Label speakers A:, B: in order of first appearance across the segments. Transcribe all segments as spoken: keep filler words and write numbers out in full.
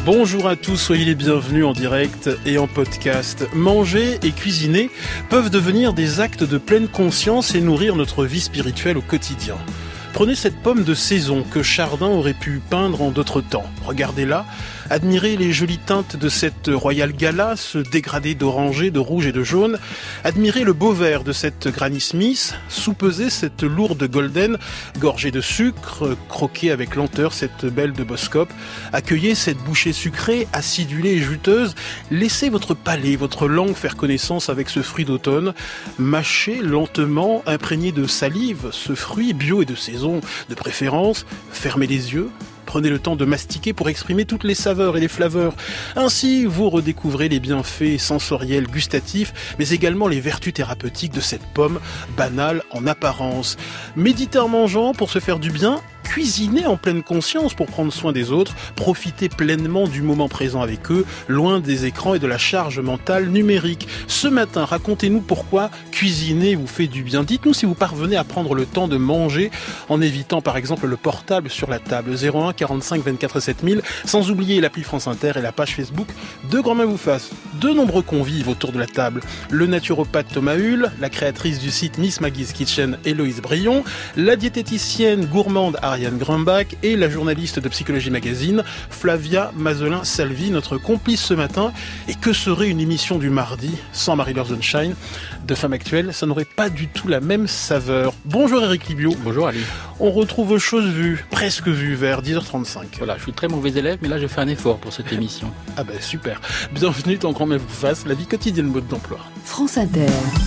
A: Bonjour à tous, soyez les bienvenus en direct et en podcast. Manger et cuisiner peuvent devenir des actes de pleine conscience et nourrir notre vie spirituelle au quotidien. Prenez cette pomme de saison que Chardin aurait pu peindre en d'autres temps. Regardez-la, admirez les jolies teintes de cette Royal Gala, ce dégradé d'orangé, de rouge et de jaune. Admirez le beau vert de cette Granny Smith, soupesez cette lourde Golden, gorgée de sucre, croquez avec lenteur cette belle de Boscop. Accueillez cette bouchée sucrée, acidulée et juteuse. Laissez votre palais, votre langue faire connaissance avec ce fruit d'automne. Mâchez lentement, imprégné de salive, ce fruit bio et de saison de préférence. Fermez les yeux. Prenez le temps de mastiquer pour exprimer toutes les saveurs et les flaveurs. Ainsi, vous redécouvrez les bienfaits sensoriels, gustatifs, mais également les vertus thérapeutiques de cette pomme, banale en apparence. Méditez en mangeant pour se faire du bien. Cuisinez en pleine conscience pour prendre soin des autres. Profitez pleinement du moment présent avec eux, loin des écrans et de la charge mentale numérique. Ce matin, racontez-nous pourquoi cuisiner vous fait du bien. Dites-nous si vous parvenez à prendre le temps de manger en évitant par exemple le portable sur la table. zéro un quarante-cinq vingt-quatre sept mille, sans oublier l'appli France Inter et la page Facebook de Grand Main vous fasse. De nombreux convives autour de la table. Le naturopathe Thomas Hull, la créatrice du site Miss Maggie's Kitchen Héloïse Brion, la diététicienne gourmande Ariane Grumbach et la journaliste de Psychologie Magazine Flavia Mazelin-Salvi, notre complice ce matin. Et que serait une émission du mardi sans Marie-Laure Sunshine de Femmes Actuelles? Ça n'aurait pas du tout la même saveur. Bonjour Eric Libio.
B: Bonjour Ali.
A: On retrouve Chose Vue, presque vue, vers dix heures trente-cinq.
B: Voilà, je suis très mauvais élève, mais là je fais un effort pour cette émission.
A: Ah ben super. Bienvenue dans Grand Bien vous fasse, la vie quotidienne mode d'emploi.
C: France Inter.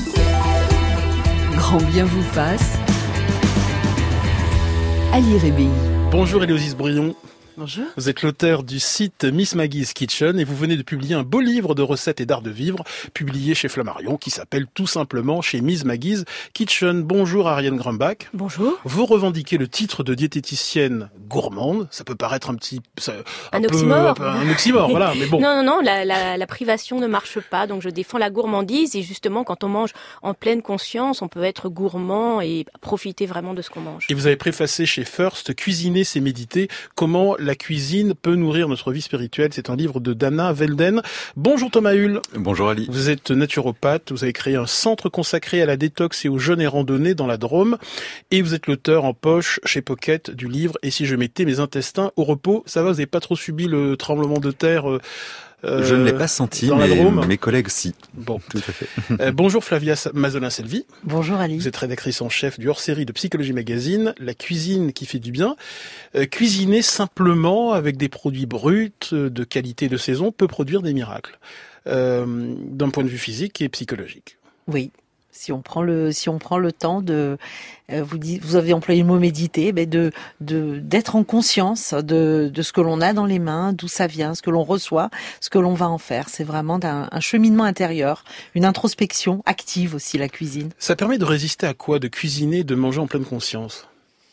C: Grand Bien vous fasse. Ali Rébi.
A: Bonjour Héloïse Brion.
D: Bonjour.
A: Vous êtes l'auteur du site Miss Maggie's Kitchen et vous venez de publier un beau livre de recettes et d'art de vivre, publié chez Flammarion, qui s'appelle tout simplement chez Miss Maggie's Kitchen. Bonjour Ariane Grumbach.
D: Bonjour.
A: Vous revendiquez le titre de diététicienne gourmande. Ça peut paraître un petit... Ça, un,
D: un
A: peu,
D: oxymore.
A: Un, un oxymore, voilà, mais bon.
D: Non, non, non, la, la, la privation ne marche pas. Donc je défends la gourmandise et justement, quand on mange en pleine conscience, on peut être gourmand et profiter vraiment de ce qu'on mange.
A: Et vous avez préfacé chez First, Cuisiner, c'est méditer. Comment la cuisine peut nourrir notre vie spirituelle. C'est un livre de Dana Velden. Bonjour Thomas Hull.
E: Bonjour Ali.
A: Vous êtes naturopathe. Vous avez créé un centre consacré à la détox et aux jeûnes et randonnées dans la Drôme. Et vous êtes l'auteur en poche chez Pocket du livre « Et si je mettais mes intestins au repos ?» Ça va, vous n'avez pas trop subi le tremblement de terre euh,
E: Euh, je ne l'ai pas senti,
A: dans
E: mais
A: la Drôme.
E: Mes collègues si.
A: Bon,
E: tout à fait.
A: euh, bonjour Flavia Mazelin-Salvi.
D: Bonjour Ali.
A: Vous êtes rédactrice en chef du hors-série de Psychologie Magazine, La cuisine qui fait du bien. Euh, cuisiner simplement avec des produits bruts, de qualité de saison, peut produire des miracles, euh, d'un point de vue physique et psychologique.
F: Oui. Si on prend le, si on prend le temps de, euh, vous dites, vous avez employé le mot méditer, mais de, de, d'être en conscience de, de ce que l'on a dans les mains, d'où ça vient, ce que l'on reçoit, ce que l'on va en faire. C'est vraiment un, un cheminement intérieur, une introspection active aussi, la cuisine.
A: Ça permet de résister à quoi? De cuisiner, de manger en pleine conscience?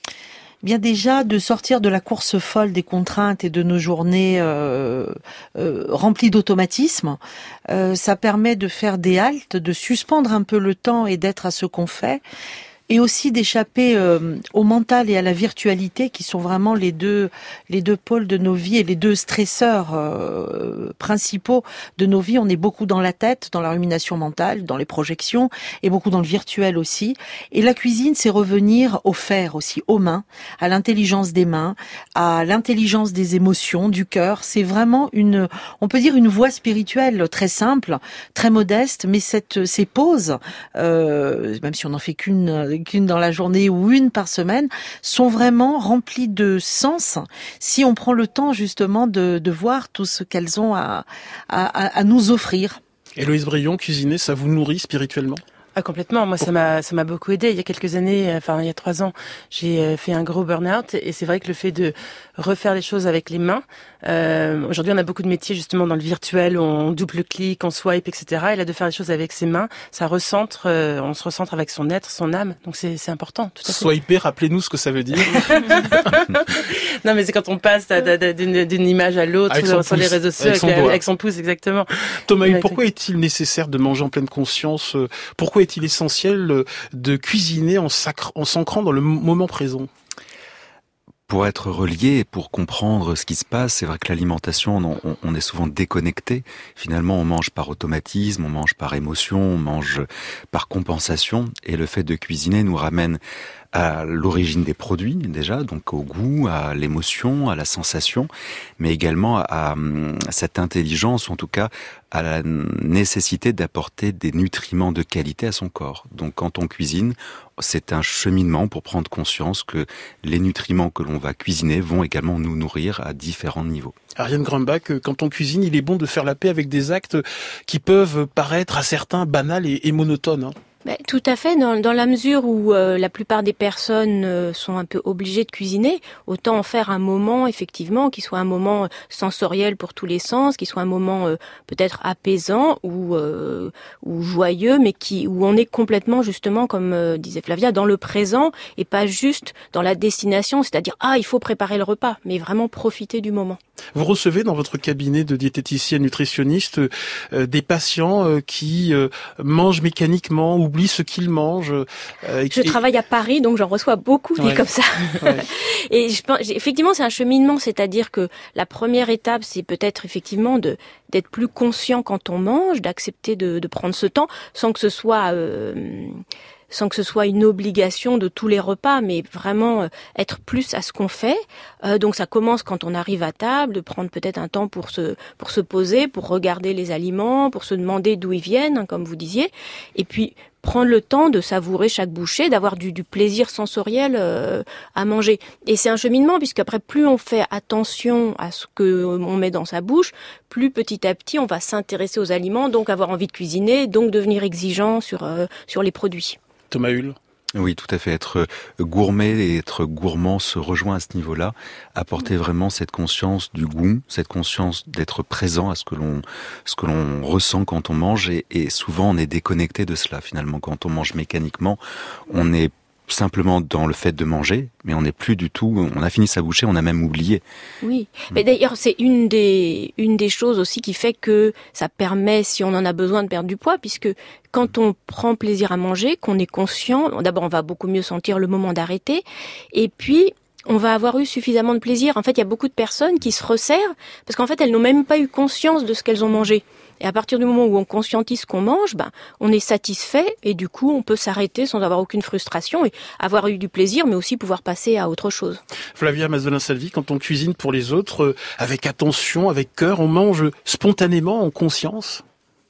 F: Bien déjà de sortir de la course folle des contraintes et de nos journées euh, euh, remplies d'automatismes. Euh, ça permet de faire des haltes, de suspendre un peu le temps et d'être à ce qu'on fait. Et aussi d'échapper euh, au mental et à la virtualité qui sont vraiment les deux les deux pôles de nos vies et les deux stresseurs euh, principaux de nos vies. On est beaucoup dans la tête, dans la rumination mentale, dans les projections et beaucoup dans le virtuel aussi. Et la cuisine, c'est revenir au faire aussi, aux mains, à l'intelligence des mains, à l'intelligence des émotions, du cœur. C'est vraiment une, on peut dire une voie spirituelle très simple, très modeste, mais cette ces pauses, euh, même si on n'en fait qu'une qu'une dans la journée ou une par semaine, sont vraiment remplies de sens si on prend le temps justement de, de voir tout ce qu'elles ont à, à, à nous offrir.
A: Héloïse Brion, cuisiner, ça vous nourrit spirituellement?
D: Ah, complètement. Moi, ça m'a, ça m'a beaucoup aidé. Il y a quelques années, enfin, il y a trois ans, j'ai fait un gros burn-out et c'est vrai que le fait de refaire les choses avec les mains, euh, aujourd'hui, on a beaucoup de métiers justement dans le virtuel où on double-clic, on swipe, et cetera. Et là, de faire les choses avec ses mains, ça recentre, euh, on se recentre avec son être, son âme. Donc, c'est, c'est important, tout à fait.
A: Swiper, rappelez-nous ce que ça veut dire.
D: Non, mais c'est quand on passe d'une, d'une image à l'autre sur, sur les réseaux sociaux, avec, avec, son avec son pouce, exactement.
A: Thomas, pourquoi est-il nécessaire de manger en pleine conscience? Pourquoi est-il essentiel de cuisiner en, sacre, en s'ancrant dans le moment présent?
E: pour être relié et pour comprendre ce qui se passe, c'est vrai que l'alimentation, on, on est souvent déconnecté. Finalement, on mange par automatisme, on mange par émotion, on mange par compensation. Et le fait de cuisiner nous ramène à l'origine des produits, déjà, donc au goût, à l'émotion, à la sensation, mais également à, à cette intelligence, ou en tout cas à la nécessité d'apporter des nutriments de qualité à son corps. Donc quand on cuisine, c'est un cheminement pour prendre conscience que les nutriments que l'on va cuisiner vont également nous nourrir à différents niveaux.
A: Ariane Grumbach, quand on cuisine, il est bon de faire la paix avec des actes qui peuvent paraître à certains banals et, et monotones, hein.
G: Ben, tout à fait, dans, dans la mesure où euh, la plupart des personnes euh, sont un peu obligées de cuisiner, autant en faire un moment, effectivement, qui soit un moment sensoriel pour tous les sens, qui soit un moment euh, peut-être apaisant ou, euh, ou joyeux, mais qui où on est complètement, justement, comme euh, disait Flavia, dans le présent et pas juste dans la destination, c'est-à-dire « Ah, il faut préparer le repas », mais vraiment profiter du moment.
A: Vous recevez dans votre cabinet de diététicienne nutritionniste euh, des patients euh, qui euh, mangent mécaniquement, oublient ce qu'ils mangent. Euh, et...
G: Je travaille à Paris, donc j'en reçois beaucoup des ouais. comme ça. Ouais. Et je pense, effectivement, c'est un cheminement, c'est-à-dire que la première étape, c'est peut-être effectivement de d'être plus conscient quand on mange, d'accepter de, de prendre ce temps, sans que ce soit euh, sans que ce soit une obligation de tous les repas, mais vraiment euh, être plus à ce qu'on fait. Euh, donc ça commence quand on arrive à table, de prendre peut-être un temps pour se pour se poser, pour regarder les aliments, pour se demander d'où ils viennent, hein, comme vous disiez, et puis prendre le temps de savourer chaque bouchée, d'avoir du, du plaisir sensoriel euh, à manger. Et c'est un cheminement, puisqu'après, plus on fait attention à ce qu'on met dans sa bouche, plus petit à petit, on va s'intéresser aux aliments, donc avoir envie de cuisiner, donc devenir exigeant sur, euh, sur les produits.
A: Thomas Hull.
E: Oui, tout à fait. Être gourmet et être gourmand se rejoint à ce niveau-là. Apporter vraiment cette conscience du goût, cette conscience d'être présent à ce que l'on, ce que l'on ressent quand on mange. Et, et souvent, on est déconnecté de cela, finalement. Quand on mange mécaniquement, on est simplement dans le fait de manger, mais on n'est plus du tout, on a fini sa bouchée, on a même oublié.
G: Oui, mais d'ailleurs c'est une des une des choses aussi qui fait que ça permet, si on en a besoin, de perdre du poids, puisque quand on prend plaisir à manger, qu'on est conscient, d'abord on va beaucoup mieux sentir le moment d'arrêter, et puis on va avoir eu suffisamment de plaisir. En fait, il y a beaucoup de personnes qui se resserrent parce qu'en fait, elles n'ont même pas eu conscience de ce qu'elles ont mangé. Et à partir du moment où on conscientise ce qu'on mange, ben, on est satisfait et du coup, on peut s'arrêter sans avoir aucune frustration et avoir eu du plaisir, mais aussi pouvoir passer à autre chose.
A: Flavia Mazzolin-Salvi, quand on cuisine pour les autres, euh, avec attention, avec cœur, on mange spontanément, en conscience?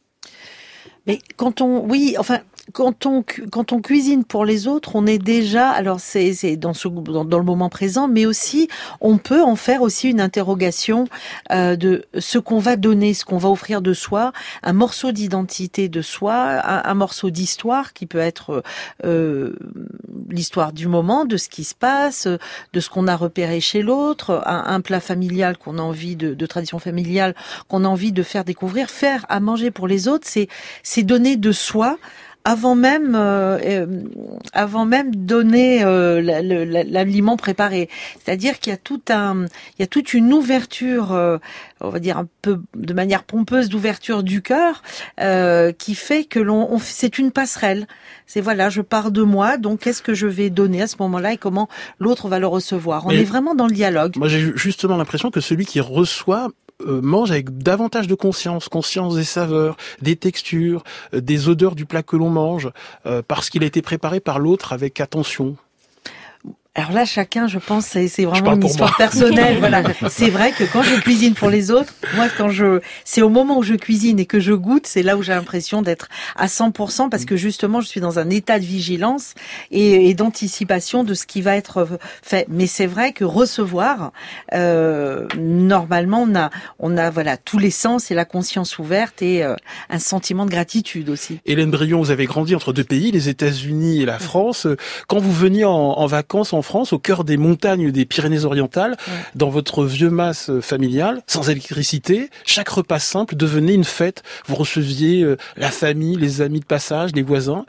F: Mais quand on, oui, enfin, quand on quand on cuisine pour les autres, on est déjà, alors c'est c'est dans ce dans, dans le moment présent, mais aussi on peut en faire aussi une interrogation euh, de ce qu'on va donner, ce qu'on va offrir de soi, un morceau d'identité de soi, un, un morceau d'histoire qui peut être euh, l'histoire du moment, de ce qui se passe, de ce qu'on a repéré chez l'autre, un, un plat familial qu'on a envie de, de tradition familiale qu'on a envie de faire découvrir, faire à manger pour les autres, c'est c'est donner de soi. Avant même, euh, avant même donner euh, l'aliment préparé, c'est-à-dire qu'il y a tout un, il y a toute une ouverture, euh, on va dire un peu de manière pompeuse d'ouverture du cœur, euh, qui fait que l'on, on, c'est une passerelle. C'est voilà, je pars de moi, donc qu'est-ce que je vais donner à ce moment-là et comment l'autre va le recevoir. On Mais est vraiment dans le dialogue.
A: Moi, j'ai justement l'impression que celui qui reçoit Euh, mange avec davantage de conscience, conscience des saveurs, des textures, euh, des odeurs du plat que l'on mange, euh, parce qu'il a été préparé par l'autre avec attention.
F: Alors là, chacun, je pense, c'est, c'est vraiment une histoire moi. personnelle. Voilà. C'est vrai que quand je cuisine pour les autres, moi, quand je, c'est au moment où je cuisine et que je goûte, c'est là où j'ai l'impression d'être à cent pour cent parce que justement, je suis dans un état de vigilance et, et d'anticipation de ce qui va être fait. Mais c'est vrai que recevoir, euh, normalement, on a, on a, voilà, tous les sens et la conscience ouverte et euh, un sentiment de gratitude aussi.
A: Hélène Brion, vous avez grandi entre deux pays, les États-Unis et la France. Quand vous veniez en, en vacances en France, au cœur des montagnes des Pyrénées-Orientales, ouais. dans votre vieux mas familial, sans électricité, chaque repas simple devenait une fête. Vous receviez euh, la famille, les amis de passage, les voisins.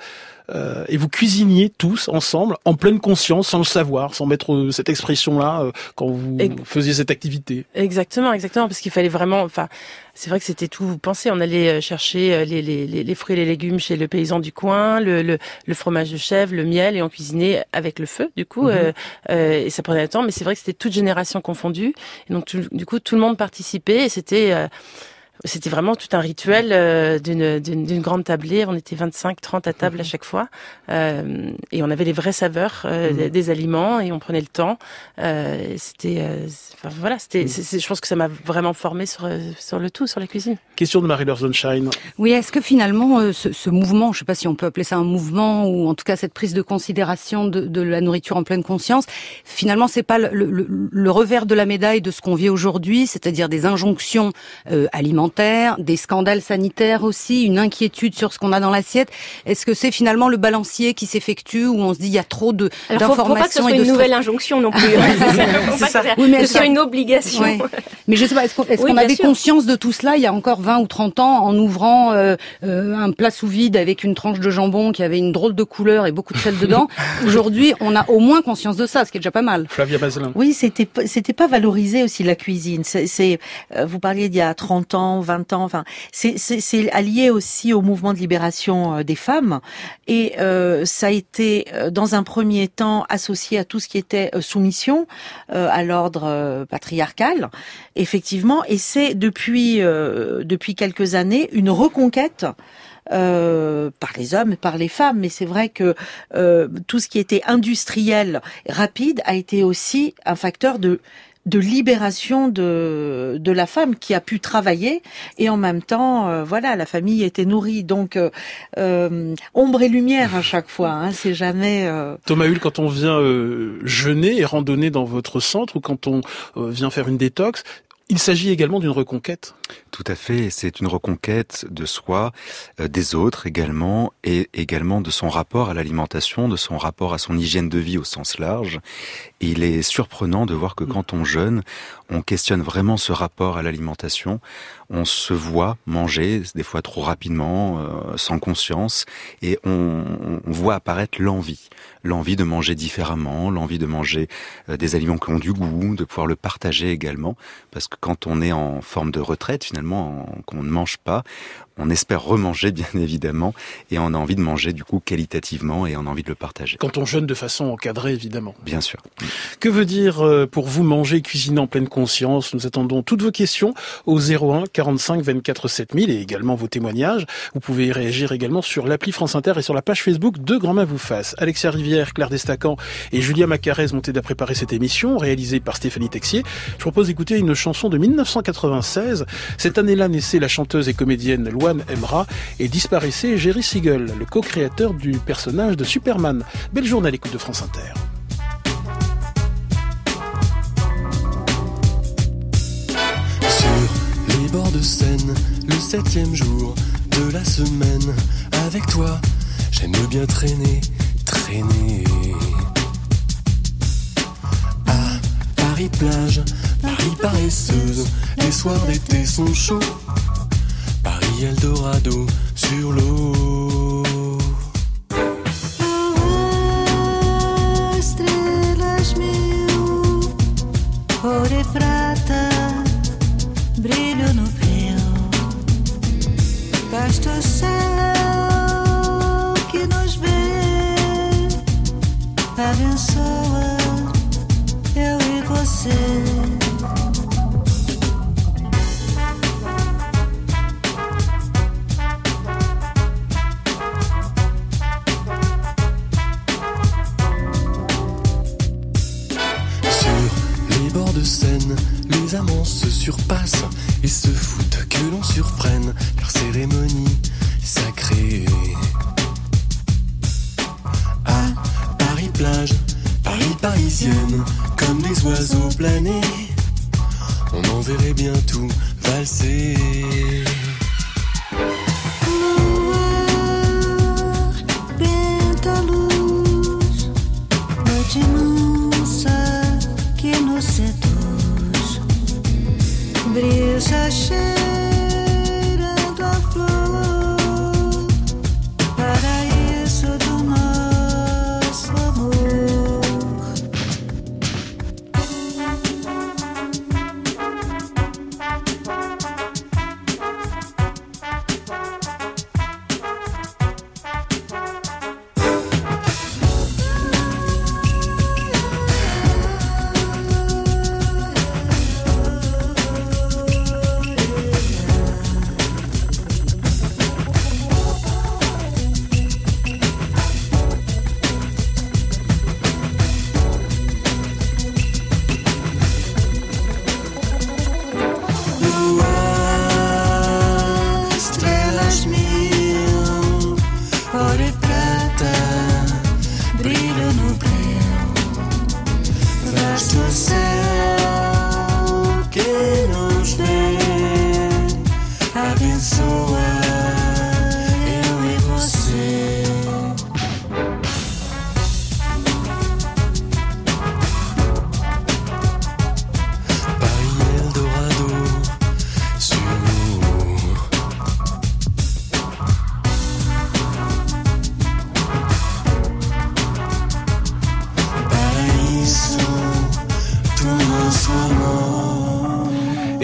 A: euh, et vous cuisiniez tous ensemble, en pleine conscience, sans le savoir, sans mettre euh, cette expression-là euh, quand vous et... faisiez cette activité.
D: Exactement, exactement, parce qu'il fallait vraiment, enfin, c'est vrai que c'était tout pensé. On allait chercher les, les, les fruits et les légumes chez le paysan du coin, le, le, le fromage de chèvre, le miel, et on cuisinait avec le feu, du coup, mmh. euh, euh, et ça prenait du temps, mais c'est vrai que c'était toute génération confondue, et donc tout, du coup tout le monde participait, et c'était euh, c'était vraiment tout un rituel euh, d'une, d'une, d'une grande tablée. On était vingt-cinq, trente à table à chaque fois. Euh, et on avait les vraies saveurs euh, mmh. des, des aliments et on prenait le temps. Euh, c'était, euh, enfin, voilà, c'était, mmh. c'est, c'est, je pense que ça m'a vraiment formé sur, sur le tout, sur la cuisine.
A: Question de Marie-Laure Sonnenschein.
H: Oui, est-ce que finalement, euh, ce, ce mouvement, je ne sais pas si on peut appeler ça un mouvement, ou en tout cas cette prise de considération de, de la nourriture en pleine conscience, finalement, c'est pas le, le, le revers de la médaille de ce qu'on vit aujourd'hui, c'est-à-dire des injonctions euh, alimentaires, des scandales sanitaires aussi, une inquiétude sur ce qu'on a dans l'assiette. Est-ce que c'est finalement le balancier qui s'effectue, où on se dit il y a trop de
G: Alors,
H: d'informations faut,
G: faut pas que ce soit
H: et de
G: une
H: stress.
G: nouvelle injonction non plus. C'est ça. Oui, mais ce soit une obligation. Ouais.
H: Mais je sais pas, est-ce qu'on, est-ce oui, qu'on avait sûr. conscience de tout cela il y a encore vingt ou trente ans, en ouvrant euh, euh, un plat sous vide avec une tranche de jambon qui avait une drôle de couleur et beaucoup de sel dedans. Aujourd'hui, on a au moins conscience de ça, ce qui est déjà pas mal.
A: Flavia Mazelin.
F: Oui, c'était c'était pas valorisé aussi la cuisine. C'est, c'est euh, vous parliez d'il y a trente ans, vingt ans, enfin c'est c'est, c'est allié aussi au mouvement de libération euh, des femmes, et euh, ça a été euh, dans un premier temps associé à tout ce qui était euh, soumission euh, à l'ordre euh, patriarcal, effectivement, et c'est depuis euh, depuis quelques années une reconquête Euh, par les hommes et par les femmes, mais c'est vrai que euh, tout ce qui était industriel, rapide, a été aussi un facteur de de libération de de la femme qui a pu travailler, et en même temps, euh, voilà, la famille était nourrie. Donc euh, euh, ombre et lumière à chaque fois. Hein, c'est jamais. Euh...
A: Thomas Hull, quand on vient euh, jeûner et randonner dans votre centre, ou quand on euh, vient faire une détox, il s'agit également d'une reconquête.
E: Tout à fait, c'est une reconquête de soi, euh, des autres également, et également de son rapport à l'alimentation, de son rapport à son hygiène de vie au sens large. Et il est surprenant de voir que quand on jeûne, on questionne vraiment ce rapport à l'alimentation. On se voit manger, des fois trop rapidement, euh, sans conscience, et on, on voit apparaître l'envie. L'envie de manger différemment, l'envie de manger euh, des aliments qui ont du goût, de pouvoir le partager également. Parce que quand on est en forme de retraite, finalement, en, qu'on ne mange pas, on espère remanger, bien évidemment, et on a envie de manger, du coup, qualitativement, et on a envie de le partager.
A: Quand on jeûne de façon encadrée, évidemment.
E: Bien sûr.
A: Que veut dire pour vous manger et cuisiner en pleine conscience? Nous attendons toutes vos questions au zéro un quarante-cinq vingt-quatre sept mille, et également vos témoignages. Vous pouvez y réagir également sur l'appli France Inter et sur la page Facebook de Grand Main vous fasse. Alexia Rivière, Claire Destacan et Julia Macarez m'ont aidé à préparer cette émission, réalisée par Stéphanie Texier. Je propose d'écouter une chanson de dix-neuf cent quatre-vingt-seize. Cette année-là naissait la chanteuse et comédienne Loane Emra, et disparaissait Jerry Siegel, le co-créateur du personnage de Superman. Belle journée à l'écoute de France Inter.
I: Sur les bords de Seine, le septième jour de la semaine, avec toi, j'aime bien traîner, traîner. À Paris plage, Paris paresseuse, les soirs d'été sont chauds. Paris Eldorado sur l'eau.
J: Estrelas mil, ouro e prata, brilho no frio. Vasto céu que nos vê, abençoa eu e você.
I: Les amants se surpassent et se foutent que l'on surprenne leur cérémonie sacrée. À Paris plage, Paris parisienne, comme des oiseaux planés, on en verrait bien tout valser.
J: Brisa cheirando a flor, paraíso do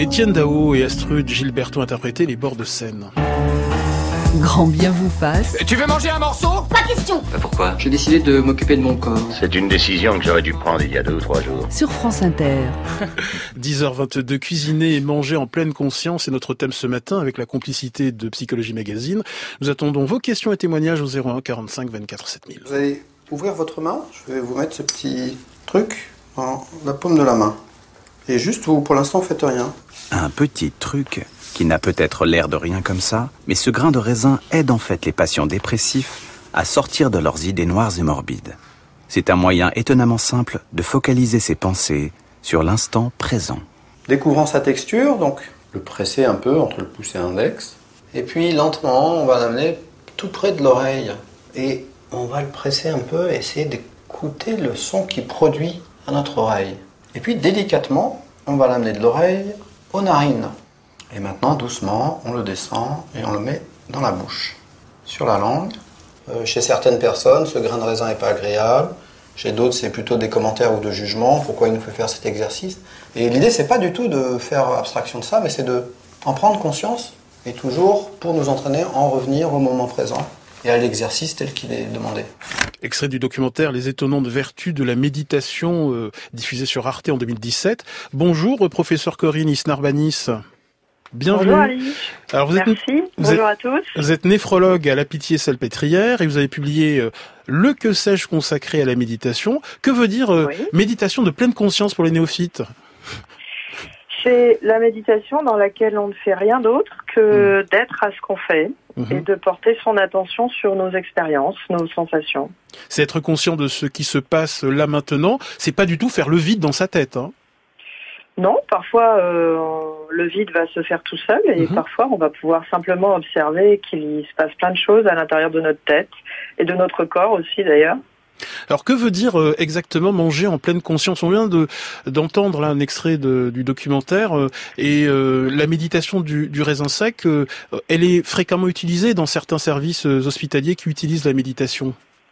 A: Étienne Dao et Astrud Gilberto interprétaient Les bords de Seine.
C: Grand bien vous fasse.
K: Tu veux manger un morceau?
L: Pas question.
M: Bah pourquoi? J'ai décidé de m'occuper de mon corps.
N: C'est une décision que j'aurais dû prendre il y a deux ou trois jours.
C: Sur France Inter.
A: dix heures vingt-deux, cuisiner et manger en pleine conscience est notre thème ce matin avec la complicité de Psychologie Magazine. Nous attendons vos questions et témoignages au zéro un quarante-cinq vingt-quatre sept mille.
O: Vous allez ouvrir votre main. Je vais vous mettre ce petit truc dans la paume de la main. Et juste, vous, pour l'instant, faites rien.
P: Un petit truc qui n'a peut-être l'air de rien comme ça, mais ce grain de raisin aide en fait les patients dépressifs à sortir de leurs idées noires et morbides. C'est un moyen étonnamment simple de focaliser ses pensées sur l'instant présent.
O: Découvrant sa texture, donc le presser un peu entre le pouce et l'index, et puis lentement, on va l'amener tout près de l'oreille. Et on va le presser un peu et essayer d'écouter le son qu'il produit à notre oreille. Et puis délicatement, on va l'amener de l'oreille aux narines. Et maintenant, doucement, on le descend et on le met dans la bouche, sur la langue. Euh, chez certaines personnes, ce grain de raisin n'est pas agréable. Chez d'autres, c'est plutôt des commentaires ou de jugements. Pourquoi il nous fait faire cet exercice? Et l'idée, c'est pas du tout de faire abstraction de ça, mais c'est de en prendre conscience et toujours, pour nous entraîner, en revenir au moment présent et à l'exercice tel qu'il est demandé.
A: Extrait du documentaire Les étonnantes vertus de la méditation, euh, diffusé sur Arte en deux mille dix-sept. Bonjour, professeur Corinne Isnarbanis. Bienvenue.
Q: Bonjour Ali.
A: Alors vous
Q: Merci.
A: Êtes, vous
Q: Bonjour
A: êtes,
Q: à tous.
A: Vous êtes néphrologue à la Pitié-Salpêtrière et vous avez publié euh, Le que sais-je consacré à la méditation. Que veut dire euh, oui. méditation de pleine conscience pour les néophytes?
Q: C'est la méditation dans laquelle on ne fait rien d'autre que mmh. d'être à ce qu'on fait mmh. et de porter son attention sur nos expériences, nos sensations.
A: C'est être conscient de ce qui se passe là maintenant. C'est pas du tout faire le vide dans sa tête, hein.
Q: Non, parfois euh, le vide va se faire tout seul et mmh. parfois on va pouvoir simplement observer qu'il se passe plein de choses à l'intérieur de notre tête et de notre corps aussi d'ailleurs.
A: Alors que veut dire euh, exactement manger en pleine conscience? On vient de d'entendre là un extrait de, du documentaire euh, et euh, la méditation du, du raisin sec, euh, elle est fréquemment utilisée dans certains services euh, hospitaliers qui utilisent la méditation.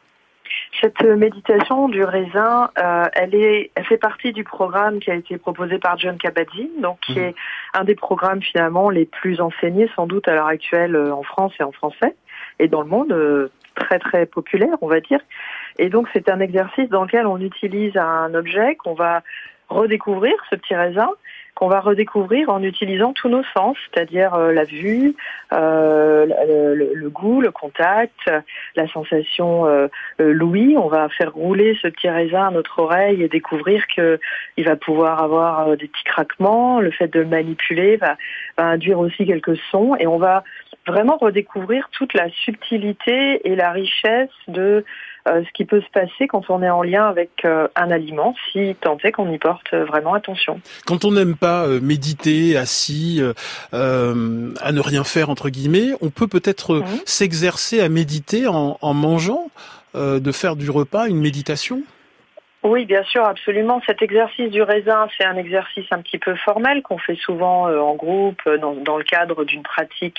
Q: Cette méditation du raisin, euh, elle est, elle fait partie du programme qui a été proposé par Jon Kabat-Zinn, donc qui mmh. est un des programmes finalement les plus enseignés sans doute à l'heure actuelle euh, en France et en français et dans le monde, euh, très très populaire on va dire. Et donc c'est un exercice dans lequel on utilise un objet qu'on va redécouvrir, ce petit raisin, qu'on va redécouvrir en utilisant tous nos sens, c'est-à-dire euh, la vue, euh, le, le, le goût, le contact, la sensation, euh, l'ouïe. On va faire rouler ce petit raisin à notre oreille et découvrir que il va pouvoir avoir euh, des petits craquements. Le fait de le manipuler va, va induire aussi quelques sons et on va vraiment redécouvrir toute la subtilité et la richesse de Euh, ce qui peut se passer quand on est en lien avec euh, un aliment, si tant est qu'on y porte euh, vraiment attention.
A: Quand on n'aime pas euh, méditer, assis, euh, euh, à ne rien faire, entre guillemets, on peut peut-être mmh. s'exercer à méditer en, en mangeant, euh, de faire du repas une méditation?
Q: Oui, bien sûr, absolument. Cet exercice du raisin, c'est un exercice un petit peu formel qu'on fait souvent euh, en groupe, dans, dans le cadre d'une pratique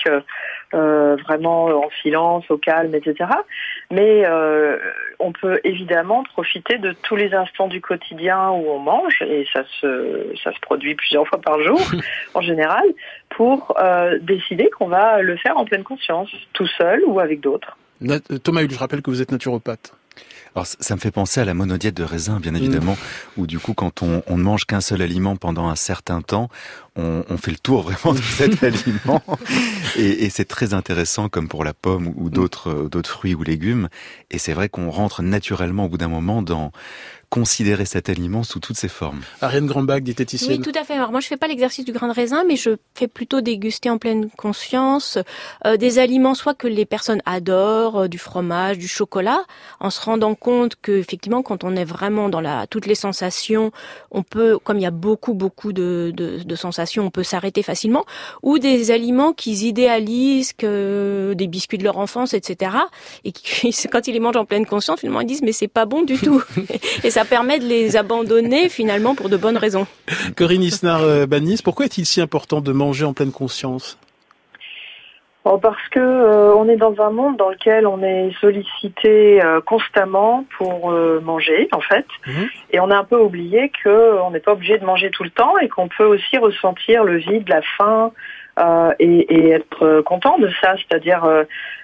Q: euh, vraiment en silence, au calme, et cetera. Mais euh, on peut évidemment profiter de tous les instants du quotidien où on mange, et ça se, ça se produit plusieurs fois par jour en général, pour euh, décider qu'on va le faire en pleine conscience, tout seul ou avec d'autres.
A: Thomas Hull, je rappelle que vous êtes naturopathe.
E: Alors ça me fait penser à la monodiète de raisin, bien évidemment, mmh. où du coup, quand on, on ne mange qu'un seul aliment pendant un certain temps, on, on fait le tour vraiment de cet aliment. Et, et c'est très intéressant, comme pour la pomme ou d'autres, mmh. d'autres fruits ou légumes. Et c'est vrai qu'on rentre naturellement, au bout d'un moment, dans considérer cet aliment sous toutes ses formes.
A: Ariane Grambach, diététicienne.
G: Oui, tout à fait. Alors moi, je fais pas l'exercice du grain de raisin, mais je fais plutôt déguster en pleine conscience euh, des aliments, soit que les personnes adorent, euh, du fromage, du chocolat, en se rendant compte que effectivement, quand on est vraiment dans la toutes les sensations, on peut, comme il y a beaucoup beaucoup de, de, de sensations, on peut s'arrêter facilement. Ou des aliments qu'ils idéalisent, que des biscuits de leur enfance, et cetera. Et qui, quand ils les mangent en pleine conscience, finalement, ils disent mais c'est pas bon du tout. Et ça permet de les abandonner finalement pour de bonnes raisons.
A: Corinne Isnarbanis, pourquoi est-il si important de manger en pleine conscience?
Q: Oh, parce que euh, on est dans un monde dans lequel on est sollicité euh, constamment pour euh, manger, en fait, mmh. et on a un peu oublié que on n'est pas obligé de manger tout le temps et qu'on peut aussi ressentir le vide, la faim, euh, et, et être content de ça. C'est-à-dire, euh,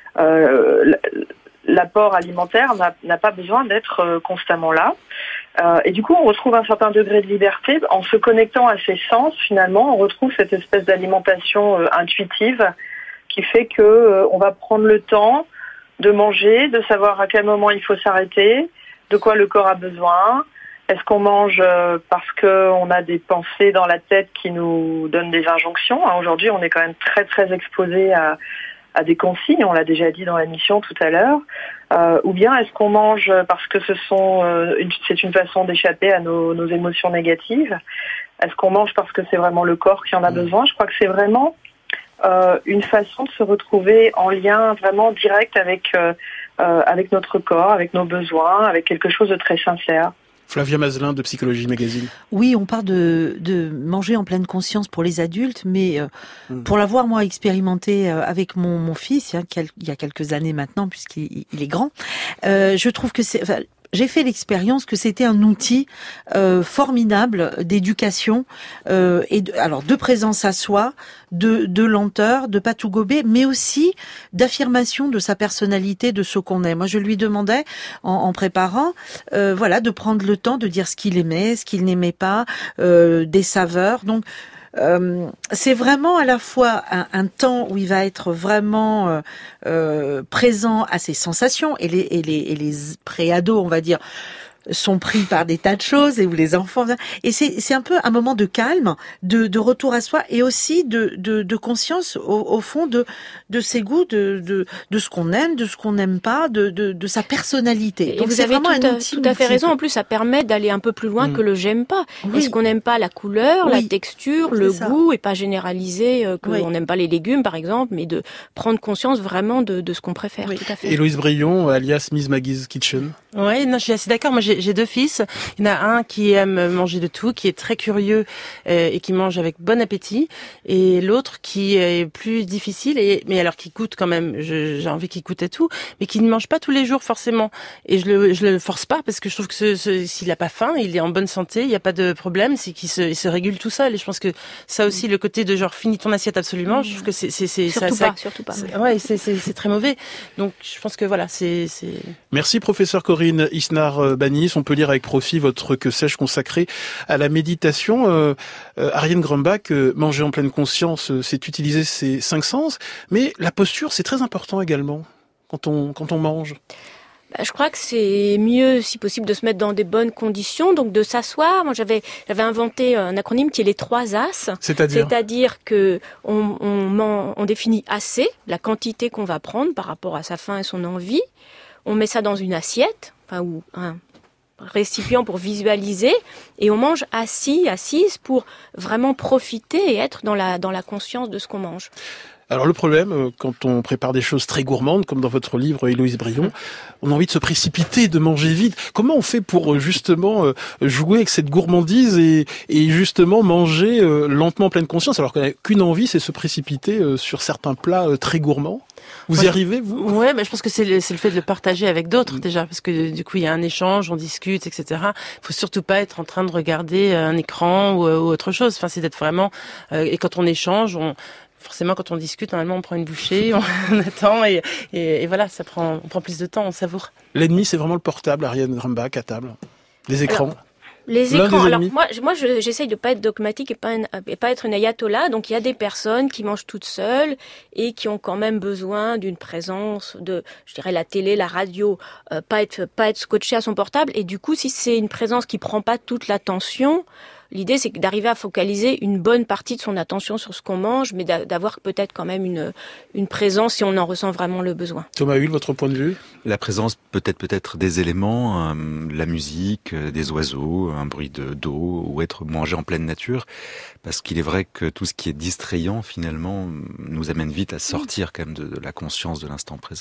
Q: euh, l'apport alimentaire n'a, n'a pas besoin d'être euh, constamment là. Euh, et du coup, on retrouve un certain degré de liberté en se connectant à ses sens. Finalement, on retrouve cette espèce d'alimentation euh, intuitive, qui fait que euh, on va prendre le temps de manger, de savoir à quel moment il faut s'arrêter, de quoi le corps a besoin. Est-ce qu'on mange euh, parce qu'on a des pensées dans la tête qui nous donnent des injonctions, hein, aujourd'hui, on est quand même très très exposé à, à des consignes, on l'a déjà dit dans l'émission tout à l'heure. Euh, ou bien est-ce qu'on mange parce que ce sont euh, une, c'est une façon d'échapper à nos, nos émotions négatives? Est-ce qu'on mange parce que c'est vraiment le corps qui en a besoin? Je crois que c'est vraiment Euh, une façon de se retrouver en lien vraiment direct avec euh, euh, avec notre corps, avec nos besoins, avec quelque chose de très sincère.
A: Flavia Mazelin de Psychologie Magazine.
F: Oui, on parle de, de manger en pleine conscience pour les adultes, mais euh, mmh. pour l'avoir moi expérimenté euh, avec mon, mon fils, hein, quel, il y a quelques années maintenant, puisqu'il il est grand, euh, je trouve que c'est... Enfin, j'ai fait l'expérience que c'était un outil euh, formidable d'éducation euh, et de, alors de présence à soi, de, de lenteur, de pas tout gober, mais aussi d'affirmation de sa personnalité, de ce qu'on est. Moi, je lui demandais en, en préparant, euh, voilà, de prendre le temps de dire ce qu'il aimait, ce qu'il n'aimait pas, euh, des saveurs. Donc Euh, c'est vraiment à la fois un, un temps où il va être vraiment euh, euh, présent à ses sensations et les, et les, et les pré-ados, on va dire, sont pris par des tas de choses et où les enfants et c'est c'est un peu un moment de calme, de de retour à soi et aussi de de de conscience au, au fond de de ses goûts, de de de ce qu'on aime, de ce qu'on n'aime pas, de de de sa personnalité.
G: Et
F: donc
G: vous
F: c'est
G: avez
F: vraiment
G: tout,
F: un
G: à,
F: outil
G: tout à fait raison. En plus, ça permet d'aller un peu plus loin mmh. que le j'aime pas. Oui. Est-ce qu'on n'aime pas la couleur, oui. la texture, c'est le ça. goût, et pas généraliser euh, qu'on oui. n'aime pas les légumes, par exemple, mais de prendre conscience vraiment de de ce qu'on préfère. Oui. Tout à fait.
A: Héloïse Brion, alias Miss Maggie's Kitchen.
D: Ouais, non, je suis assez d'accord. Moi, j'ai, j'ai deux fils. Il y en a un qui aime manger de tout, qui est très curieux euh, et qui mange avec bon appétit, et l'autre qui est plus difficile, et mais alors qui goûte quand même. Je, j'ai envie qu'il goûte à tout, mais qui ne mange pas tous les jours forcément. Et je le, je le force pas parce que je trouve que ce, ce, s'il a pas faim, il est en bonne santé, il n'y a pas de problème, c'est qu'il se, il se régule tout seul. Et je pense que ça aussi, le côté de genre finis ton assiette absolument, je trouve que c'est, c'est, c'est
G: surtout
D: ça,
G: pas, ça, surtout pas.
D: C'est, ouais, c'est, c'est, c'est très mauvais. Donc, je pense que voilà, c'est, c'est.
A: Merci professeur Corinne Isnard-Banis. On peut lire avec profit votre que sais-je consacré à la méditation. Euh, euh, Ariane Grumbach, euh, manger en pleine conscience, euh, c'est utiliser ses cinq sens, mais la posture, c'est très important également quand on quand on mange.
G: Bah, je crois que c'est mieux, si possible, de se mettre dans des bonnes conditions, donc de s'asseoir. Moi, j'avais j'avais inventé un acronyme qui est les trois As.
A: C'est-à-dire,
G: c'est-à-dire que on, on, on définit assez, la quantité qu'on va prendre par rapport à sa faim et son envie. On met ça dans une assiette, enfin ou un récipient pour visualiser, et on mange assis, assise pour vraiment profiter et être dans la dans la conscience de ce qu'on mange.
A: Alors le problème, quand on prépare des choses très gourmandes, comme dans votre livre, Héloïse Brion, on a envie de se précipiter, de manger vite. Comment on fait pour justement jouer avec cette gourmandise et, et justement manger lentement en pleine conscience, alors qu'on n'a qu'une envie, c'est se précipiter sur certains plats très gourmands? Vous
D: Moi,
A: y arrivez, vous?
D: Ouais, mais je pense que c'est le, c'est le fait de le partager avec d'autres, déjà, parce que du coup, il y a un échange, on discute, et cetera. Il faut surtout pas être en train de regarder un écran ou, ou autre chose. Enfin, c'est d'être vraiment... Euh, et quand on échange, on... Forcément, quand on discute, normalement, on prend une bouchée, on attend, et, et, et voilà, ça prend, on prend plus de temps, on savoure.
A: L'ennemi, c'est vraiment le portable, Ariane Grumbach, à table. Les écrans.
G: Alors, les écrans. Alors moi, moi, je, j'essaye de pas être dogmatique et pas, un, et pas être une ayatollah. Donc il y a des personnes qui mangent toutes seules et qui ont quand même besoin d'une présence de, je dirais, la télé, la radio, euh, pas être, pas être scotché à son portable. Et du coup, si c'est une présence qui prend pas toute l'attention, l'idée, c'est d'arriver à focaliser une bonne partie de son attention sur ce qu'on mange, mais d'avoir peut-être quand même une, une présence si on en ressent vraiment le besoin.
A: Thomas Hull, votre point de vue?
E: La présence peut-être peut-être des éléments, euh, la musique, euh, des oiseaux, un bruit de, d'eau, ou être mangé en pleine nature. Parce qu'il est vrai que tout ce qui est distrayant, finalement, nous amène vite à sortir quand même de, de la conscience de l'instant présent.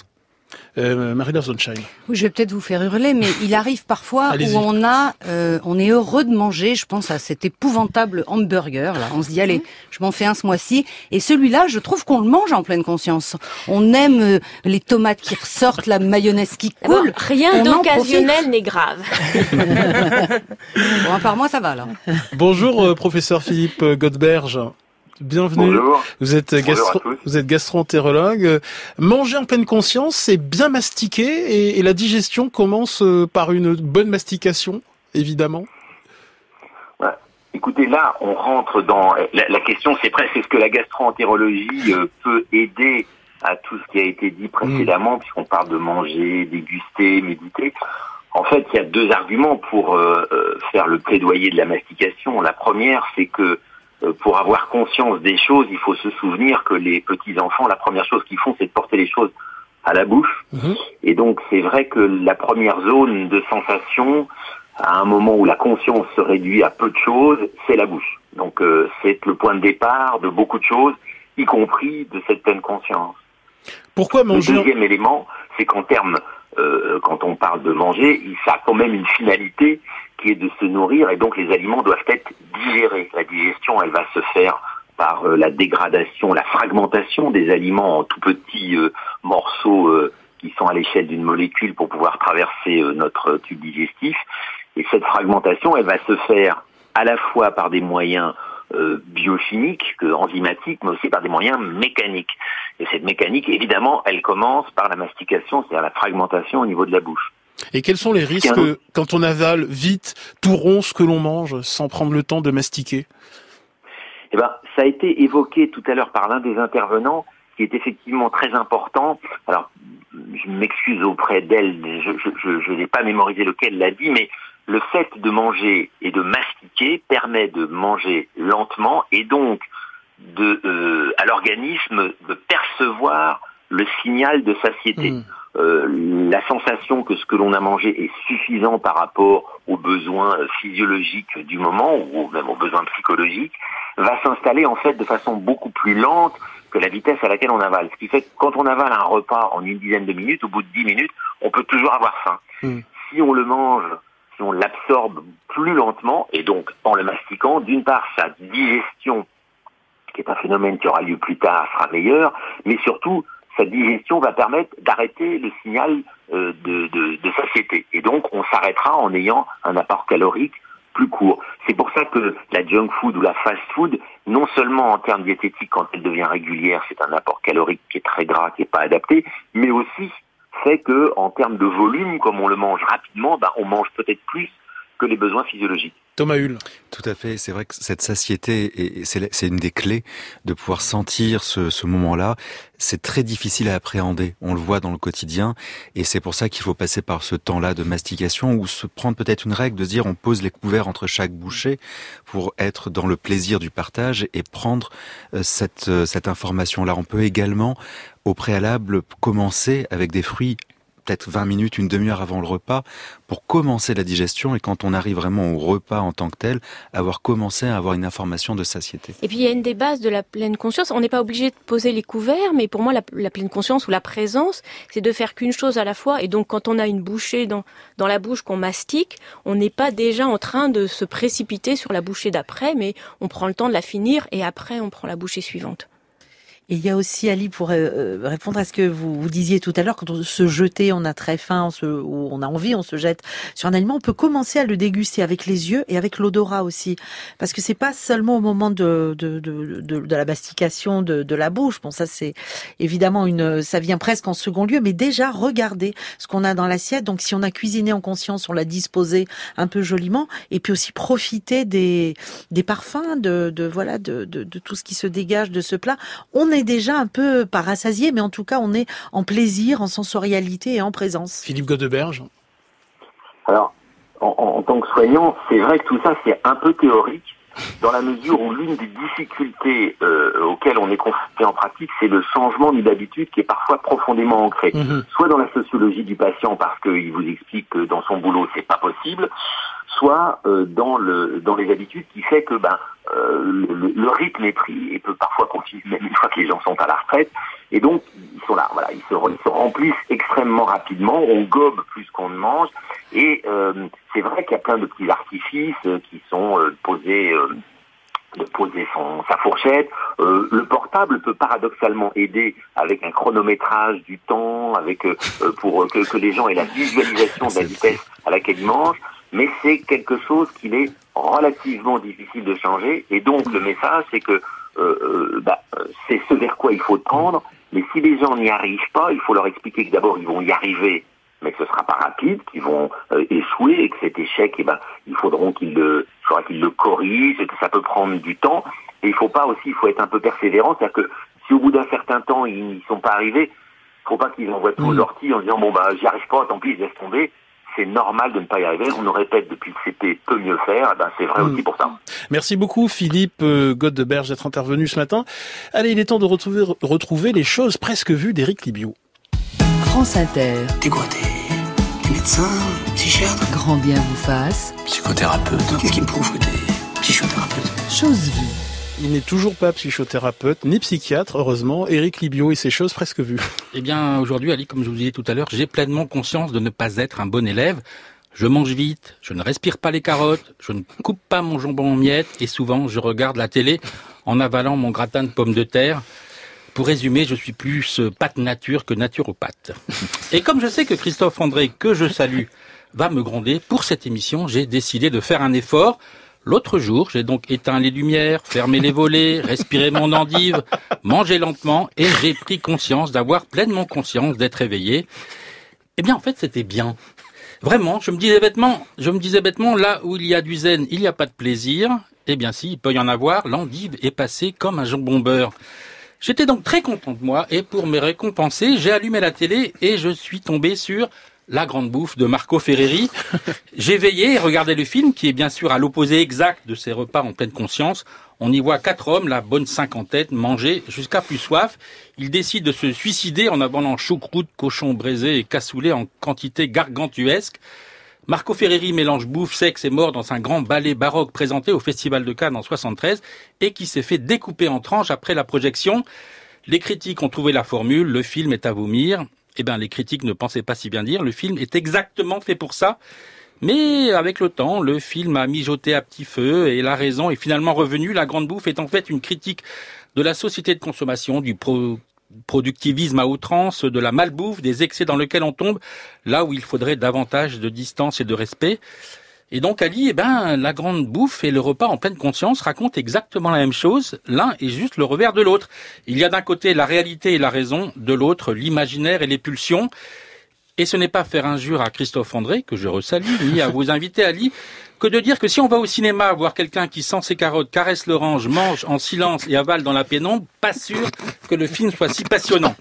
A: Euh, Marina Sonnenschein.
H: Oui, je vais peut-être vous faire hurler, mais il arrive parfois
A: Allez-y.
H: où on a, euh, on est heureux de manger. Je pense à cet épouvantable hamburger. Là, on se dit allez, je m'en fais un ce mois-ci. Et celui-là, je trouve qu'on le mange en pleine conscience. On aime euh, les tomates qui ressortent, la mayonnaise qui coule.
G: Bon, rien
H: On en
G: d'occasionnel n'est grave.
H: Bon, à part moi, ça va là.
A: Bonjour, euh, professeur Philippe Godberge. Bienvenue.
K: Bonjour.
A: Vous êtes
K: Bonjour
A: gastro,
K: à tous.
A: vous êtes gastro-entérologue. Euh, Manger en pleine conscience, c'est bien mastiquer et, et la digestion commence euh, par une bonne mastication, évidemment.
K: Ouais. Écoutez, là, on rentre dans la, la question, c'est presque est-ce que la gastro-entérologie euh, peut aider à tout ce qui a été dit précédemment, mmh. puisqu'on parle de manger, déguster, méditer. En fait, il y a deux arguments pour euh, euh, faire le plaidoyer de la mastication. La première, c'est que pour avoir conscience des choses, il faut se souvenir que les petits-enfants, la première chose qu'ils font, c'est de porter les choses à la bouche. Mmh. Et donc, c'est vrai que la première zone de sensation, à un moment où la conscience se réduit à peu de choses, c'est la bouche. Donc, euh, c'est le point de départ de beaucoup de choses, y compris de cette pleine conscience.
A: Pourquoi manger ?
K: Le deuxième élément, c'est qu'en termes, euh, quand on parle de manger, ça a quand même une finalité qui est de se nourrir, et donc les aliments doivent être digérés. La digestion, elle va se faire par euh, la dégradation, la fragmentation des aliments en tout petits euh, morceaux euh, qui sont à l'échelle d'une molécule pour pouvoir traverser euh, notre tube digestif. Et cette fragmentation, elle va se faire à la fois par des moyens euh, biochimiques, que enzymatiques, mais aussi par des moyens mécaniques. Et cette mécanique, évidemment, elle commence par la mastication, c'est-à-dire la fragmentation au niveau de la bouche.
A: Et quels sont les risques un... quand on avale vite, tout rond ce que l'on mange, sans prendre le temps de mastiquer ?
K: Eh ben, ça a été évoqué tout à l'heure par l'un des intervenants, qui est effectivement très important. Alors, je m'excuse auprès d'elle, je, je, je, je n'ai pas mémorisé lequel l'a dit, mais le fait de manger et de mastiquer permet de manger lentement et donc de, euh, à l'organisme de percevoir le signal de satiété. Mmh. Euh, la sensation que ce que l'on a mangé est suffisant par rapport aux besoins physiologiques du moment ou même aux besoins psychologiques va s'installer en fait de façon beaucoup plus lente que la vitesse à laquelle on avale. Ce qui fait que quand on avale un repas en une dizaine de minutes, au bout de dix minutes, on peut toujours avoir faim. Mmh. Si on le mange, si on l'absorbe plus lentement et donc en le mastiquant, d'une part sa digestion, qui est un phénomène qui aura lieu plus tard, sera meilleure, mais surtout sa digestion va permettre d'arrêter le signal euh, de, de, de satiété. Et donc, on s'arrêtera en ayant un apport calorique plus court. C'est pour ça que la junk food ou la fast food, non seulement en termes diététiques, quand elle devient régulière, c'est un apport calorique qui est très gras, qui n'est pas adapté, mais aussi fait que, en termes de volume, comme on le mange rapidement, bah, on mange peut-être plus que les besoins physiologiques.
A: Thomas Hull.
E: Tout à fait. C'est vrai que cette satiété, c'est une des clés de pouvoir sentir ce, ce moment-là. C'est très difficile à appréhender. On le voit dans le quotidien. Et c'est pour ça qu'il faut passer par ce temps-là de mastication ou se prendre peut-être une règle de se dire on pose les couverts entre chaque bouchée pour être dans le plaisir du partage et prendre cette, cette information-là. On peut également, au préalable, commencer avec des fruits peut-être vingt minutes, une demi-heure avant le repas, pour commencer la digestion et quand on arrive vraiment au repas en tant que tel, avoir commencé à avoir une information de satiété.
G: Et puis il y a une des bases de la pleine conscience, on n'est pas obligé de poser les couverts, mais pour moi la, la pleine conscience ou la présence, c'est de faire qu'une chose à la fois, et donc quand on a une bouchée dans, dans la bouche qu'on mastique, on n'est pas déjà en train de se précipiter sur la bouchée d'après, mais on prend le temps de la finir et après on prend la bouchée suivante.
F: Et il y a aussi, Ali, pour euh, répondre à ce que vous, vous disiez tout à l'heure, quand on se jetait, on a très faim, on se, ou on a envie, on se jette sur un aliment, on peut commencer à le déguster avec les yeux et avec l'odorat aussi. Parce que c'est pas seulement au moment de, de, de, de, de la mastication de, de la bouche. Bon, ça c'est évidemment une, ça vient presque en second lieu, mais déjà regarder ce qu'on a dans l'assiette. Donc si on a cuisiné en conscience, on l'a disposé un peu joliment, et puis aussi profiter des, des parfums, de, de voilà, de, de, de tout ce qui se dégage de ce plat. On est déjà un peu pas rassasié, mais en tout cas, on est en plaisir, en sensorialité et en présence.
A: Philippe Godberge.
K: Alors, en, en, en tant que soignant, c'est vrai que tout ça, c'est un peu théorique, dans la mesure où l'une des difficultés euh, auxquelles on est confronté en pratique, c'est le changement d'habitude qui est parfois profondément ancré. Mmh. Soit dans la sociologie du patient, parce qu'il vous explique que dans son boulot, c'est pas possible, soit euh, dans le dans les habitudes qui fait que ben euh, le, le rythme est pris et peut parfois continuer même une fois que les gens sont à la retraite. Et donc ils sont là, voilà, ils se, ils se remplissent extrêmement rapidement, on gobe plus qu'on ne mange, et euh, c'est vrai qu'il y a plein de petits artifices euh, qui sont euh, posés, euh, de poser son, sa fourchette. Euh, le portable peut paradoxalement aider avec un chronométrage du temps, avec euh, pour que, que les gens aient la visualisation de la vitesse à laquelle ils mangent, mais c'est quelque chose qu'il est relativement difficile de changer, et donc le message c'est que euh, euh, bah, c'est ce vers quoi il faut tendre, mais si les gens n'y arrivent pas, il faut leur expliquer que d'abord ils vont y arriver, mais que ce sera pas rapide, qu'ils vont euh, échouer, et que cet échec, eh ben, il faudront qu'ils le, il faudra qu'ils le corrigent, et que ça peut prendre du temps. Et il faut pas aussi, il faut être un peu persévérant, c'est-à-dire que si au bout d'un certain temps ils n'y sont pas arrivés, il faut pas qu'ils envoient tout aux orties en disant bon bah j'y arrive pas, tant pis, je laisse tomber. C'est normal de ne pas y arriver. On nous répète depuis le C P peut mieux faire. Eh ben, c'est vrai mmh. aussi pour ça.
A: Merci beaucoup Philippe euh, Godeberge d'être intervenu ce matin. Allez, il est temps de retrouver, retrouver les choses presque vues d'Éric Libiot.
C: France Inter.
L: T'es quoi, t'es, t'es médecin, psychiatre?
C: Grand bien vous fasse.
L: Psychothérapeute. Qu'est-ce qui me prouve que t'es psychothérapeute?
C: Chose vue.
A: Il n'est toujours pas psychothérapeute, ni psychiatre, heureusement. Éric Libiot et ses choses presque vues.
B: Eh bien, aujourd'hui, Ali, comme je vous disais tout à l'heure, j'ai pleinement conscience de ne pas être un bon élève. Je mange vite, je ne respire pas les carottes, je ne coupe pas mon jambon en miettes, et souvent, je regarde la télé en avalant mon gratin de pommes de terre. Pour résumer, je suis plus pâte nature que naturopathe. Et comme je sais que Christophe André, que je salue, va me gronder, pour cette émission, j'ai décidé de faire un effort. L'autre jour, j'ai donc éteint les lumières, fermé les volets, respiré mon endive, mangé lentement, et j'ai pris conscience d'avoir pleinement conscience d'être éveillé. Eh bien, en fait, c'était bien. Vraiment, je me disais bêtement, je me disais bêtement, là où il y a du zen, il n'y a pas de plaisir. Eh bien si, il peut y en avoir, l'endive est passée comme un jambon beurre. J'étais donc très content de moi, et pour me récompenser, j'ai allumé la télé et je suis tombé sur La Grande Bouffe de Marco Ferreri. J'ai veillé et regardé le film, qui est bien sûr à l'opposé exact de ces repas en pleine conscience. On y voit quatre hommes, la bonne cinquantaine, manger jusqu'à plus soif. Ils décident de se suicider en avalant choucroute, cochon braisé et cassoulet en quantité gargantuesque. Marco Ferreri mélange bouffe, sexe et mort dans un grand ballet baroque présenté au Festival de Cannes en soixante-treize et qui s'est fait découper en tranches après la projection. Les critiques ont trouvé la formule, le film est à vomir. Eh bien, les critiques ne pensaient pas si bien dire, le film est exactement fait pour ça. Mais avec le temps, le film a mijoté à petit feu et la raison est finalement revenue. La Grande Bouffe est en fait une critique de la société de consommation, du pro- productivisme à outrance, de la malbouffe, des excès dans lesquels on tombe, là où il faudrait davantage de distance et de respect. Et donc Ali, eh ben, La Grande Bouffe et le repas en pleine conscience racontent exactement la même chose. L'un est juste le revers de l'autre. Il y a d'un côté la réalité et la raison, de l'autre l'imaginaire et les pulsions. Et ce n'est pas faire injure à Christophe André, que je resalue, ni à vos invités, Ali, que de dire que si on va au cinéma voir quelqu'un qui sent ses carottes, caresse l'orange, mange en silence et avale dans la pénombre, pas sûr que le film soit si passionnant.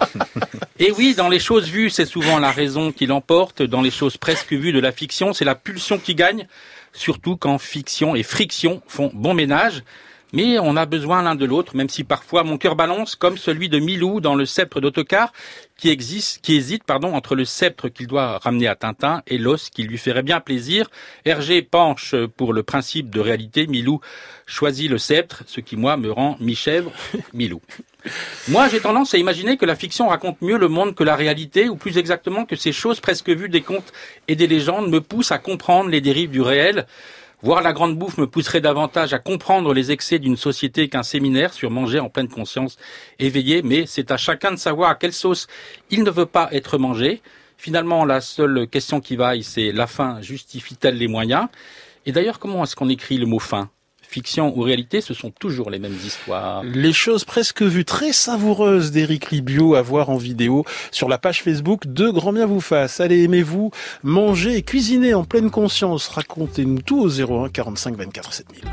B: Et oui, dans les choses vues, c'est souvent la raison qui l'emporte. Dans les choses presque vues de la fiction, c'est la pulsion qui gagne, surtout quand fiction et friction font bon ménage. Mais on a besoin l'un de l'autre, même si parfois mon cœur balance, comme celui de Milou dans Le Sceptre d'Ottokar, qui existe, qui hésite, pardon, entre le sceptre qu'il doit ramener à Tintin et l'os qui lui ferait bien plaisir. Hergé penche pour le principe de réalité, Milou choisit le sceptre, ce qui, moi, me rend mi-chèvre, Milou. Moi, j'ai tendance à imaginer que la fiction raconte mieux le monde que la réalité, ou plus exactement que ces choses presque vues des contes et des légendes me poussent à comprendre les dérives du réel. Voir La Grande Bouffe me pousserait davantage à comprendre les excès d'une société qu'un séminaire sur manger en pleine conscience éveillé, mais c'est à chacun de savoir à quelle sauce il ne veut pas être mangé. Finalement, la seule question qui vaille, c'est la fin justifie-t-elle les moyens? Et d'ailleurs, comment est-ce qu'on écrit le mot fin? Fiction ou réalité, ce sont toujours les mêmes histoires.
A: Les choses presque vues, très savoureuses d'Éric Libiot à voir en vidéo sur la page Facebook de Grand Bien vous fasse. Allez, aimez-vous manger et cuisiner en pleine conscience. Racontez-nous tout au zéro un quarante-cinq vingt-quatre sept mille.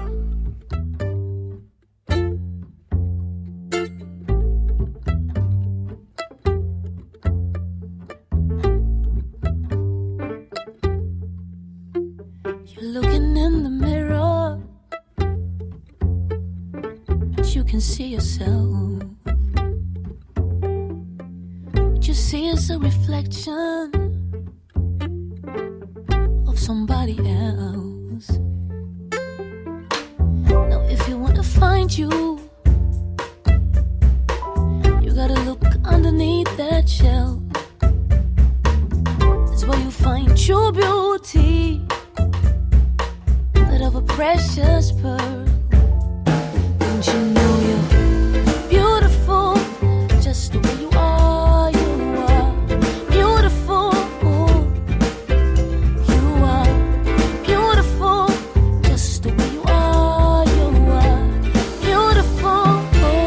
J: You can see yourself. What you see is a reflection of somebody else. Now if you want to find you, you gotta look underneath that beauty, that of a precious pearl. Don't you know you're beautiful, just the way you are, you are beautiful. You are beautiful, just the way you are, you are beautiful.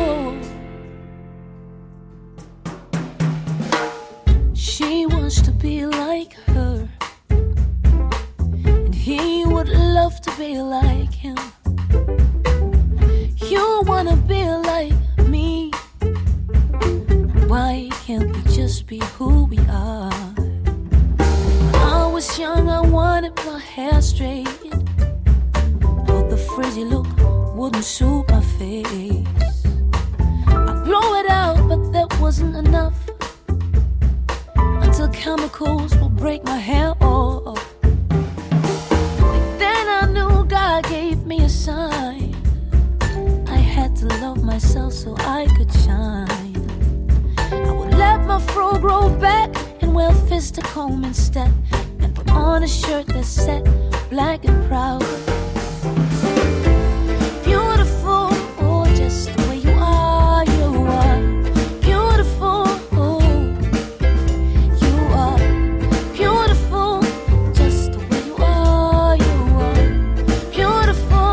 J: She wants to be like her, and he would love to be like him. You wanna be like me, why can't we just be who we are? When I was young, I wanted my hair straight, but the frizzy look wouldn't suit my face. I blow it out, but that wasn't enough, until chemicals will break my hair off. Like then I knew God gave me a sign. I had to love myself so I could shine. I would let my fro grow back and wear fisted comb instead, and put on a shirt that said black and proud. Beautiful, oh, just the way you are, you are beautiful. You are beautiful, just the way you are, you are beautiful.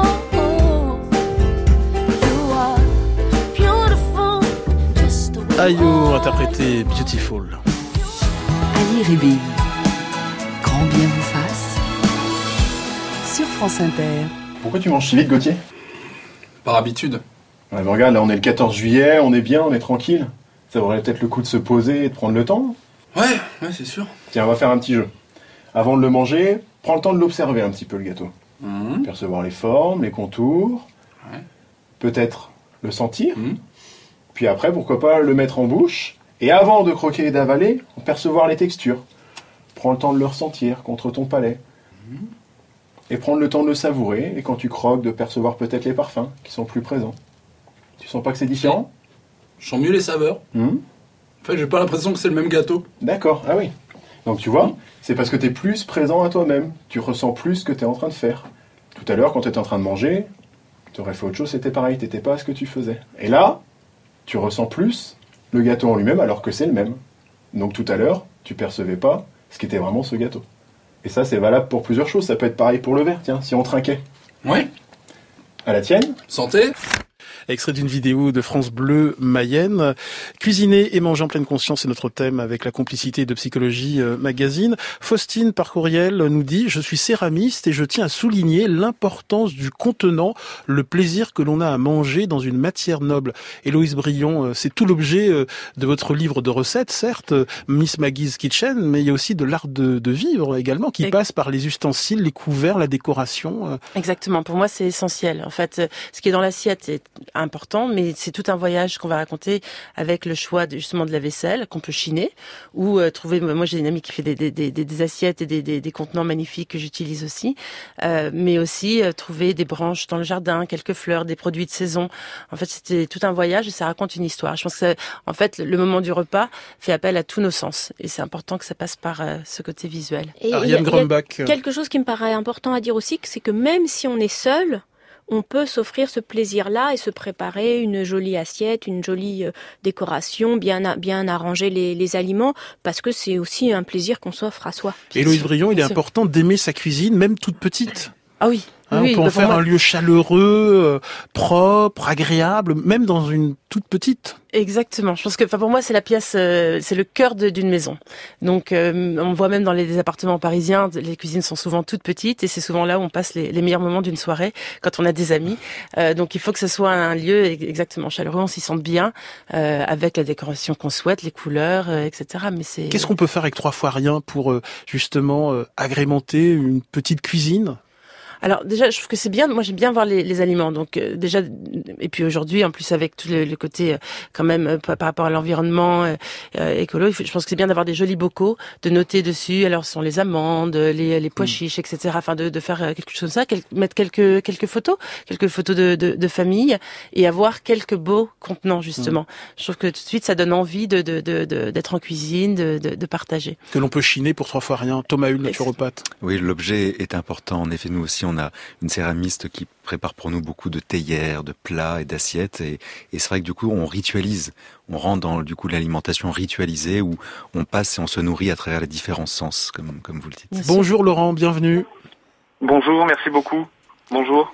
J: You are beautiful, just the way you are.
A: Ayo, interprété Beautiful.
C: Ali Ribéry, grand bien vous fasse, sur France Inter.
R: Pourquoi tu manges si vite, Gauthier?
S: Par habitude.
R: Ouais, mais regarde, là on est le quatorze juillet, on est bien, on est tranquille. Ça vaudrait peut-être le coup de se poser et de prendre le temps.
S: Ouais, ouais, c'est sûr.
R: Tiens, on va faire un petit jeu. Avant de le manger, prends le temps de l'observer un petit peu, le gâteau.
S: Mmh.
R: Percevoir les formes, les contours.
S: Ouais.
R: Peut-être le sentir.
S: Mmh.
R: Puis après, pourquoi pas le mettre en bouche. Et avant de croquer et d'avaler, percevoir les textures. Prends le temps de le ressentir contre ton palais. Mmh. Et prendre le temps de le savourer. Et quand tu croques, de percevoir peut-être les parfums qui sont plus présents. Tu sens pas que c'est différent?
S: Je sens mieux les saveurs.
R: Mmh.
S: En fait, j'ai pas l'impression que c'est le même gâteau.
R: D'accord, ah oui. Donc tu vois, c'est parce que tu es plus présent à toi-même. Tu ressens plus ce que tu es en train de faire. Tout à l'heure, quand tu étais en train de manger, tu aurais fait autre chose, c'était pareil, tu n'étais pas à ce que tu faisais. Et là, tu ressens plus le gâteau en lui-même alors que c'est le même. Donc tout à l'heure, tu percevais pas ce qu'était vraiment ce gâteau. Et ça, c'est valable pour plusieurs choses. Ça peut être pareil pour le verre, tiens, si on trinquait.
S: Ouais.
R: À la tienne.
S: Santé.
A: Extrait d'une vidéo de France Bleu Mayenne. Cuisiner et manger en pleine conscience, c'est notre thème avec la complicité de Psychologie Magazine. Faustine par courriel nous dit « Je suis céramiste et je tiens à souligner l'importance du contenant, le plaisir que l'on a à manger dans une matière noble. » Héloïse Brion, c'est tout l'objet de votre livre de recettes, certes, Miss Maggie's Kitchen, mais il y a aussi de l'art de, de vivre également qui passe par les ustensiles, les couverts, la décoration.
D: Exactement, pour moi c'est essentiel. En fait, ce qui est dans l'assiette est important, mais c'est tout un voyage qu'on va raconter avec le choix de, justement de la vaisselle qu'on peut chiner ou euh, trouver. Moi, j'ai une amie qui fait des, des, des, des assiettes et des, des, des contenants magnifiques que j'utilise aussi, euh, mais aussi euh, trouver des branches dans le jardin, quelques fleurs, des produits de saison. En fait, c'était tout un voyage et ça raconte une histoire. Je pense que ça, en fait, le moment du repas fait appel à tous nos sens et c'est important que ça passe par euh, ce côté visuel.
G: Et
A: Ariane Grumbach.
G: Quelque chose qui me paraît important à dire aussi, c'est que même si on est seul, on peut s'offrir ce plaisir-là et se préparer une jolie assiette, une jolie euh, décoration, bien bien arranger les, les aliments, parce que c'est aussi un plaisir qu'on s'offre à soi.
A: Héloïse Brion, il est important d'aimer sa cuisine, même toute petite.
D: Ah oui.
A: Hein,
D: oui,
A: on peut
D: bah
A: en faire
D: moi...
A: un lieu chaleureux, euh, propre, agréable, même dans une toute petite.
D: Exactement. Je pense que, enfin, pour moi, c'est la pièce, euh, c'est le cœur de, d'une maison. Donc, euh, on voit même dans les appartements parisiens, les cuisines sont souvent toutes petites et c'est souvent là où on passe les, les meilleurs moments d'une soirée quand on a des amis. Euh, donc, il faut que ce soit un lieu exactement chaleureux, on s'y sente bien, euh, avec la décoration qu'on souhaite, les couleurs, euh, et cetera. Mais c'est.
A: Qu'est-ce qu'on peut faire avec trois fois rien pour euh, justement euh, agrémenter une petite cuisine?
D: Alors déjà, je trouve que c'est bien. Moi, j'aime bien voir les, les aliments. Donc euh, déjà, et puis aujourd'hui, en plus avec tout le, le côté euh, quand même euh, par rapport à l'environnement euh, euh, écolo, il faut, je pense que c'est bien d'avoir des jolis bocaux, de noter dessus. Alors, ce sont les amandes, les, les pois chiches, et cetera. Enfin, de, de faire quelque chose comme ça, quel, mettre quelques quelques photos, quelques photos de, de, de famille, et avoir quelques beaux contenants justement. Mmh. Je trouve que tout de suite, ça donne envie de, de, de, de d'être en cuisine, de, de, de partager.
A: Que l'on peut chiner pour trois fois rien. Thomas Hull, naturopathe.
E: Oui, l'objet est important. En effet, nous aussi, on a une céramiste qui prépare pour nous beaucoup de théières, de plats et d'assiettes. Et, et c'est vrai que du coup, on ritualise. On rentre dans du coup l'alimentation ritualisée où on passe et on se nourrit à travers les différents sens, comme, comme vous le dites.
A: Merci. Bonjour Laurent, bienvenue.
T: Bonjour, merci beaucoup. Bonjour.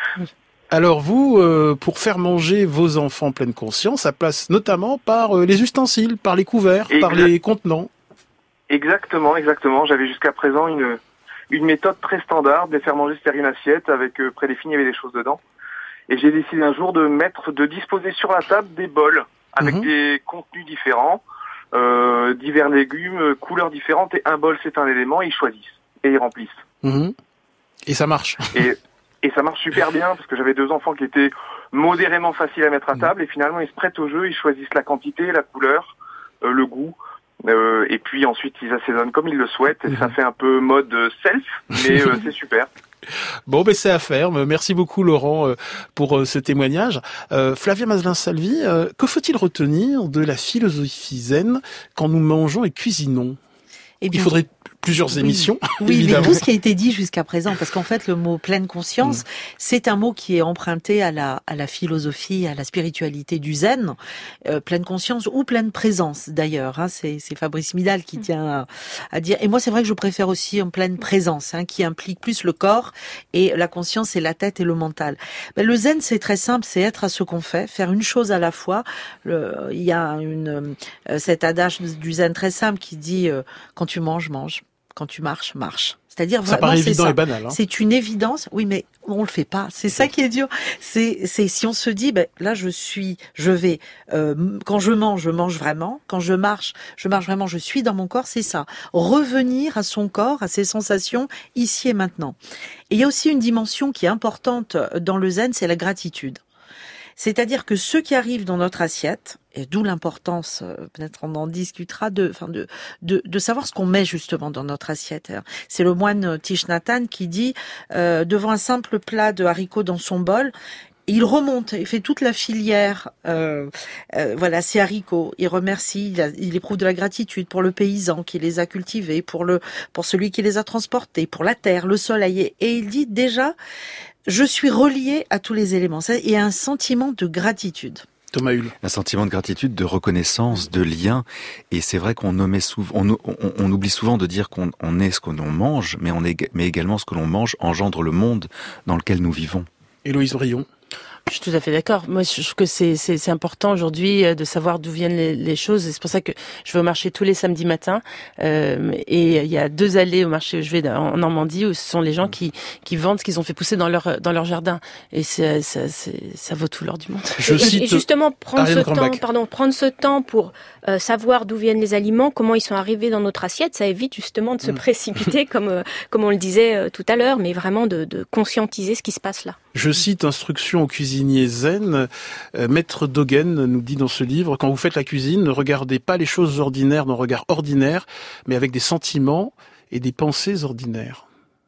A: Alors vous, euh, pour faire manger vos enfants en pleine conscience, ça passe notamment par euh, les ustensiles, par les couverts, exact. par les contenants.
T: Exactement, exactement. J'avais jusqu'à présent une une méthode très standard de les faire manger sur une assiette avec euh, prédéfini, il y avait des choses dedans. Et j'ai décidé un jour de mettre, de disposer sur la table des bols avec mmh. des contenus différents, euh, divers légumes, couleurs différentes. Et un bol, c'est un élément, ils choisissent et ils remplissent.
A: Mmh. Et ça marche.
T: Et Et ça marche super bien parce que j'avais deux enfants qui étaient modérément faciles à mettre à table et finalement ils se prêtent au jeu, ils choisissent la quantité, la couleur, euh, le goût euh, et puis ensuite ils assaisonnent comme ils le souhaitent et mmh. ça fait un peu mode self mais euh, c'est super.
A: Bon, ben c'est à faire. Merci beaucoup Laurent pour ce témoignage. Euh, Flavia Maslin-Salvi, euh, que faut-il retenir de la philosophie zen quand nous mangeons et cuisinons ? Eh bien, il faudrait plusieurs émissions.
F: Oui, oui mais tout ce qui a été dit jusqu'à présent, parce qu'en fait, le mot pleine conscience, mmh. c'est un mot qui est emprunté à la, à la philosophie, à la spiritualité du zen, euh, pleine conscience ou pleine présence d'ailleurs. Hein, c'est, c'est Fabrice Midal qui tient à, à dire. Et moi, c'est vrai que je préfère aussi en pleine présence, hein, qui implique plus le corps et la conscience, c'est la tête et le mental. Ben, le zen, c'est très simple, c'est être à ce qu'on fait, faire une chose à la fois. Le, il y a une, euh, cet adage du zen très simple qui dit euh, quand tu manges, mange. Quand tu marches, marche. C'est-à-dire
A: ça paraît évident ça. et banal. Hein.
F: C'est une évidence, oui, mais on le fait pas. C'est ça qui est dur. C'est, c'est si on se dit, ben là, je suis, je vais. Euh, quand je mange, je mange vraiment. Quand je marche, je marche vraiment. Je suis dans mon corps. C'est ça. Revenir à son corps, à ses sensations ici et maintenant. Et il y a aussi une dimension qui est importante dans le zen, c'est la gratitude. C'est-à-dire que ce qui arrive dans notre assiette, et d'où l'importance, peut-être on en discutera, de, enfin de, de, de savoir ce qu'on met justement dans notre assiette. C'est le moine Thich Nhat Hanh qui dit, euh, devant un simple plat de haricots dans son bol, il remonte, il fait toute la filière, euh, euh, voilà, ces haricots. Il remercie, il, a, il éprouve de la gratitude pour le paysan qui les a cultivés, pour le, pour celui qui les a transportés, pour la terre, le soleil. Et il dit déjà, je suis relié à tous les éléments. Il y a un sentiment de gratitude.
A: Thomas Hull.
E: Un sentiment de gratitude, de reconnaissance, de lien. Et c'est vrai qu'on omet souvent, on, on, on oublie souvent de dire qu'on on est ce que l'on mange, mais on est, mais également ce que l'on mange engendre le monde dans lequel nous vivons.
A: Héloïse Brion.
D: Je suis tout à fait d'accord. Moi, je trouve que c'est, c'est, c'est important aujourd'hui de savoir d'où viennent les, les choses. Et c'est pour ça que je vais au marché tous les samedis matins. Euh, et il y a deux allées au marché où je vais en Normandie où ce sont les gens qui, qui vendent ce qu'ils ont fait pousser dans leur, dans leur jardin. Et c'est, c'est, c'est, ça vaut tout l'or du monde.
G: Je et, cite et justement, prendre Ariane ce Grambach. temps, pardon, prendre ce temps pour euh, savoir d'où viennent les aliments, comment ils sont arrivés dans notre assiette, ça évite justement de se mmh. précipiter, comme, euh, comme on le disait euh, tout à l'heure, mais vraiment de, de conscientiser ce qui se passe là.
A: Je cite Instruction au cuisinier zen. Euh, Maître Dogen nous dit dans ce livre, quand vous faites la cuisine, ne regardez pas les choses ordinaires d'un regard ordinaire, mais avec des sentiments et des pensées ordinaires.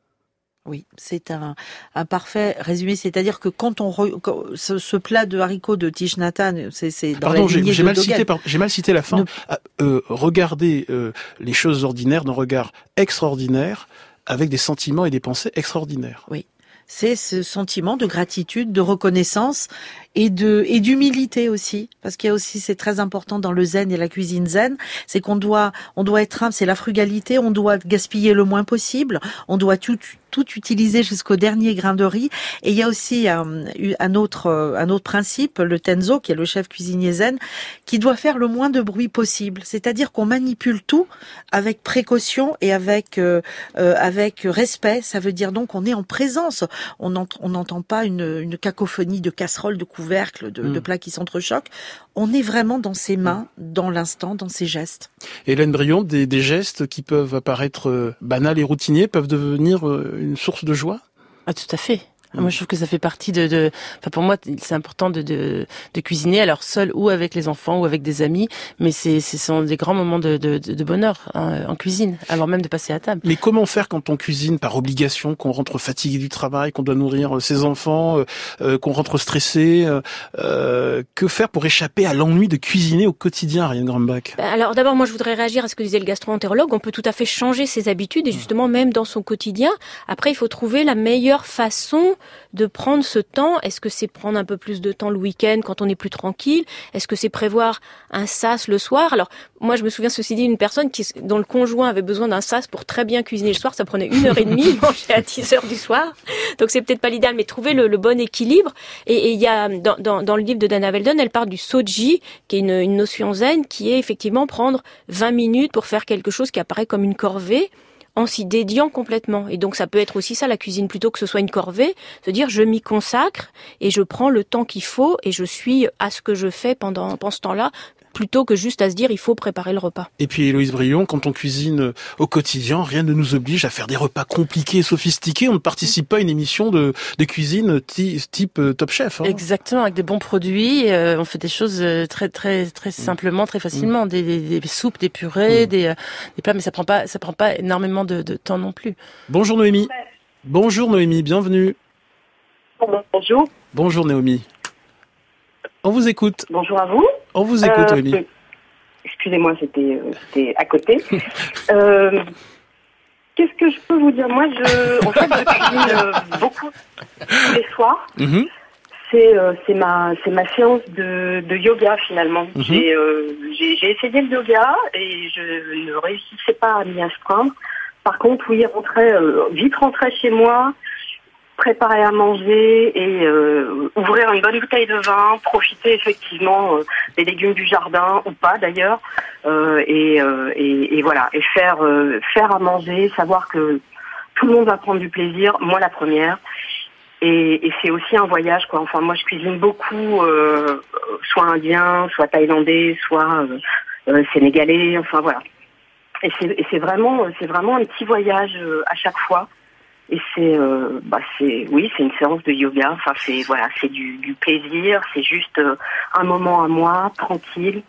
F: Oui, c'est un, un parfait résumé. C'est-à-dire que quand on re, quand, ce, ce plat de haricots de Thich Nhat Hanh, c'est, c'est dans
A: pardon,
F: la lignée
A: j'ai, j'ai
F: de
A: mal
F: Dogen.
A: cité, pardon, j'ai mal cité la fin. Ne... Euh, regardez euh, les choses ordinaires d'un regard extraordinaire, avec des sentiments et des pensées extraordinaires.
F: Oui. C'est ce sentiment de gratitude, de reconnaissance et de et d'humilité aussi, parce qu'il y a aussi, c'est très important dans le zen et la cuisine zen, c'est qu'on doit on doit être humble, c'est la frugalité, on doit gaspiller le moins possible, on doit tout tout utiliser jusqu'au dernier grain de riz. Et il y a aussi un, un autre un autre principe, le Tenzo, qui est le chef cuisinier zen, qui doit faire le moins de bruit possible. C'est-à-dire qu'on manipule tout avec précaution et avec euh, euh, avec respect. Ça veut dire donc qu'on est en présence. On n'entend pas une, une cacophonie de casseroles, de couvercles, de, mmh. de plats qui s'entrechoquent. On est vraiment dans ses mains, dans l'instant, dans ses gestes.
A: Hélène Brion, des, des gestes qui peuvent apparaître banals et routiniers peuvent devenir une source de joie ?
D: Ah, tout à fait. Moi, je trouve que ça fait partie de, de, enfin, pour moi, c'est important de, de, de cuisiner, alors seul ou avec les enfants ou avec des amis, mais c'est, ce sont des grands moments de, de, de bonheur hein, en cuisine, avant même de passer à table.
A: Mais comment faire quand on cuisine par obligation, qu'on rentre fatigué du travail, qu'on doit nourrir ses enfants, euh, qu'on rentre stressé, euh, que faire pour échapper à l'ennui de cuisiner au quotidien, Ariane Grumbach?
G: Alors d'abord, moi, je voudrais réagir à ce que disait le gastro-entérologue. On peut tout à fait changer ses habitudes et justement même dans son quotidien. Après, il faut trouver la meilleure façon de prendre ce temps. Est-ce que c'est prendre un peu plus de temps le week-end quand on est plus tranquille? Est-ce que c'est prévoir un sas le soir? Alors, moi, je me souviens, ceci dit, d'une personne qui, dont le conjoint avait besoin d'un sas pour très bien cuisiner le soir. Ça prenait une heure et demie, manger à dix heures du soir. Donc, c'est peut-être pas l'idéal, mais trouver le, le bon équilibre. Et il y a, dans, dans, dans le livre de Dana Weldon, elle parle du soji, qui est une, une notion zen, qui est effectivement prendre vingt minutes pour faire quelque chose qui apparaît comme une corvée, en s'y dédiant complètement. Et donc ça peut être aussi ça la cuisine, plutôt que ce soit une corvée, se dire je m'y consacre et je prends le temps qu'il faut et je suis à ce que je fais pendant, pendant ce temps-là, plutôt que juste à se dire il faut préparer le repas.
A: Et puis Héloïse Brion, quand on cuisine au quotidien, rien ne nous oblige à faire des repas compliqués et sophistiqués. On ne participe pas à une émission de, de cuisine type Top Chef. Hein.
D: Exactement, avec des bons produits, euh, on fait des choses très très très simplement, très facilement, mmh. des, des, des soupes, des purées, mmh. des, euh, des plats, mais ça prend pas ça prend pas énormément de, de temps non plus.
A: Bonjour Noémie. Bonjour Noémie, bienvenue.
U: Bonjour.
A: Bonjour Noémie. On vous écoute.
U: Bonjour à vous.
A: On vous écoute, Noémie.
U: Euh, excusez-moi, c'était, c'était à côté. euh, qu'est-ce que je peux vous dire? Moi, je, en fait, je cuisine euh, beaucoup tous les soirs. Mm-hmm. C'est, euh, c'est ma, c'est ma séance de, de yoga finalement. Mm-hmm. J'ai, euh, j'ai, j'ai essayé le yoga et je ne réussissais pas à m'y astreindre. Par contre, oui, rentrer, euh, vite rentrer chez moi, préparer à manger et euh, ouvrir une bonne bouteille de vin, profiter effectivement euh, des légumes du jardin ou pas d'ailleurs, euh, et, euh, et, et voilà, et faire euh, faire à manger, savoir que tout le monde va prendre du plaisir, moi la première, et, et c'est aussi un voyage quoi. Enfin moi je cuisine beaucoup, euh, soit indien, soit thaïlandais, soit euh, euh, sénégalais, enfin voilà. Et c'est, et c'est vraiment c'est vraiment un petit voyage euh, à chaque fois. Et c'est, euh, bah c'est, oui, c'est une séance de yoga. Enfin, c'est voilà, c'est du, du plaisir. C'est juste euh, un moment à moi, tranquille.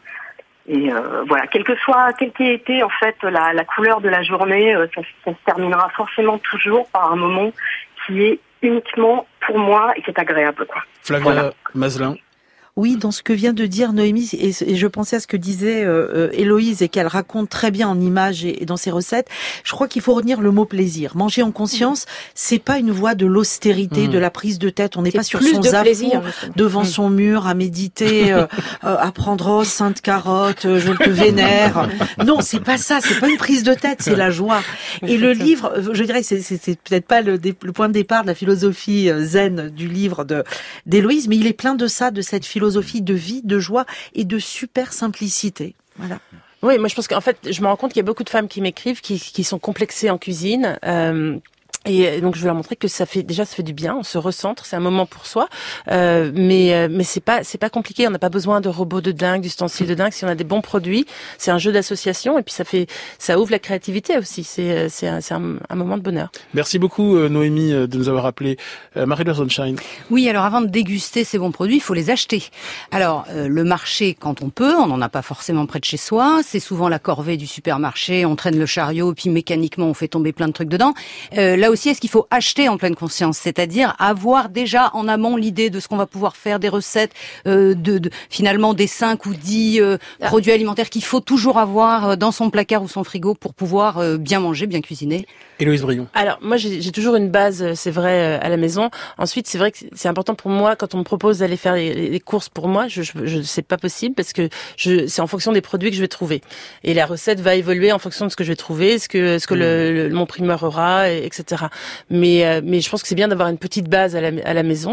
U: Et euh, voilà, quel que soit, quelle qu'ait été en fait la, la couleur de la journée, euh, ça, ça se terminera forcément toujours par un moment qui est uniquement pour moi et qui est agréable, quoi.
A: Flavia voilà. Mazelin.
F: Oui, dans ce que vient de dire Noémie, et, et je pensais à ce que disait euh, Héloïse et qu'elle raconte très bien en images et, et dans ses recettes, je crois qu'il faut retenir le mot plaisir. Manger en conscience, mmh. c'est pas une voie de l'austérité, mmh. de la prise de tête. On n'est pas sur son zaffo devant mmh. son mur à méditer, euh, euh, à prendre oh, sainte carotte, euh, je te vénère. Non, c'est pas ça, c'est pas une prise de tête, c'est la joie. Et le livre, je dirais, c'est, c'est, c'est peut-être pas le, le point de départ de la philosophie zen du livre de d'Héloïse, mais il est plein de ça, de cette philosophie philosophie de vie, de joie et de super simplicité. Voilà.
D: Oui, moi je pense qu'en fait, je me rends compte qu'il y a beaucoup de femmes qui m'écrivent, qui, qui sont complexées en cuisine. Euh, Et donc je veux leur montrer que ça fait déjà ça fait du bien, on se recentre, c'est un moment pour soi, euh, mais mais c'est pas c'est pas compliqué, on n'a pas besoin de robots de dingue, d'ustensiles de dingue. Si on a des bons produits, c'est un jeu d'association et puis ça fait ça ouvre la créativité aussi. C'est c'est un, c'est un, un moment de bonheur.
A: Merci beaucoup Noémie de nous avoir appelé. Euh, Marie-Laure Sonnenschein.
H: Oui, alors avant de déguster ces bons produits, il faut les acheter. Alors euh, le marché quand on peut, on n'en a pas forcément près de chez soi. C'est souvent la corvée du supermarché, on traîne le chariot puis mécaniquement on fait tomber plein de trucs dedans. Euh, là aussi, est-ce qu'il faut acheter en pleine conscience, c'est-à-dire avoir déjà en amont l'idée de ce qu'on va pouvoir faire, des recettes, euh, de, de finalement des cinq ou dix euh, ah. produits alimentaires qu'il faut toujours avoir dans son placard ou son frigo pour pouvoir euh, bien manger, bien cuisiner.
A: Héloïse Brion.
D: Alors moi j'ai, j'ai toujours une base, c'est vrai, à la maison. Ensuite c'est vrai que c'est important pour moi quand on me propose d'aller faire les, les courses pour moi, je, je, je c'est pas possible parce que je, c'est en fonction des produits que je vais trouver et la recette va évoluer en fonction de ce que je vais trouver, ce que ce que mmh. le, le, mon primeur aura, et, etc. Mais euh, mais je pense que c'est bien d'avoir une petite base à la à la maison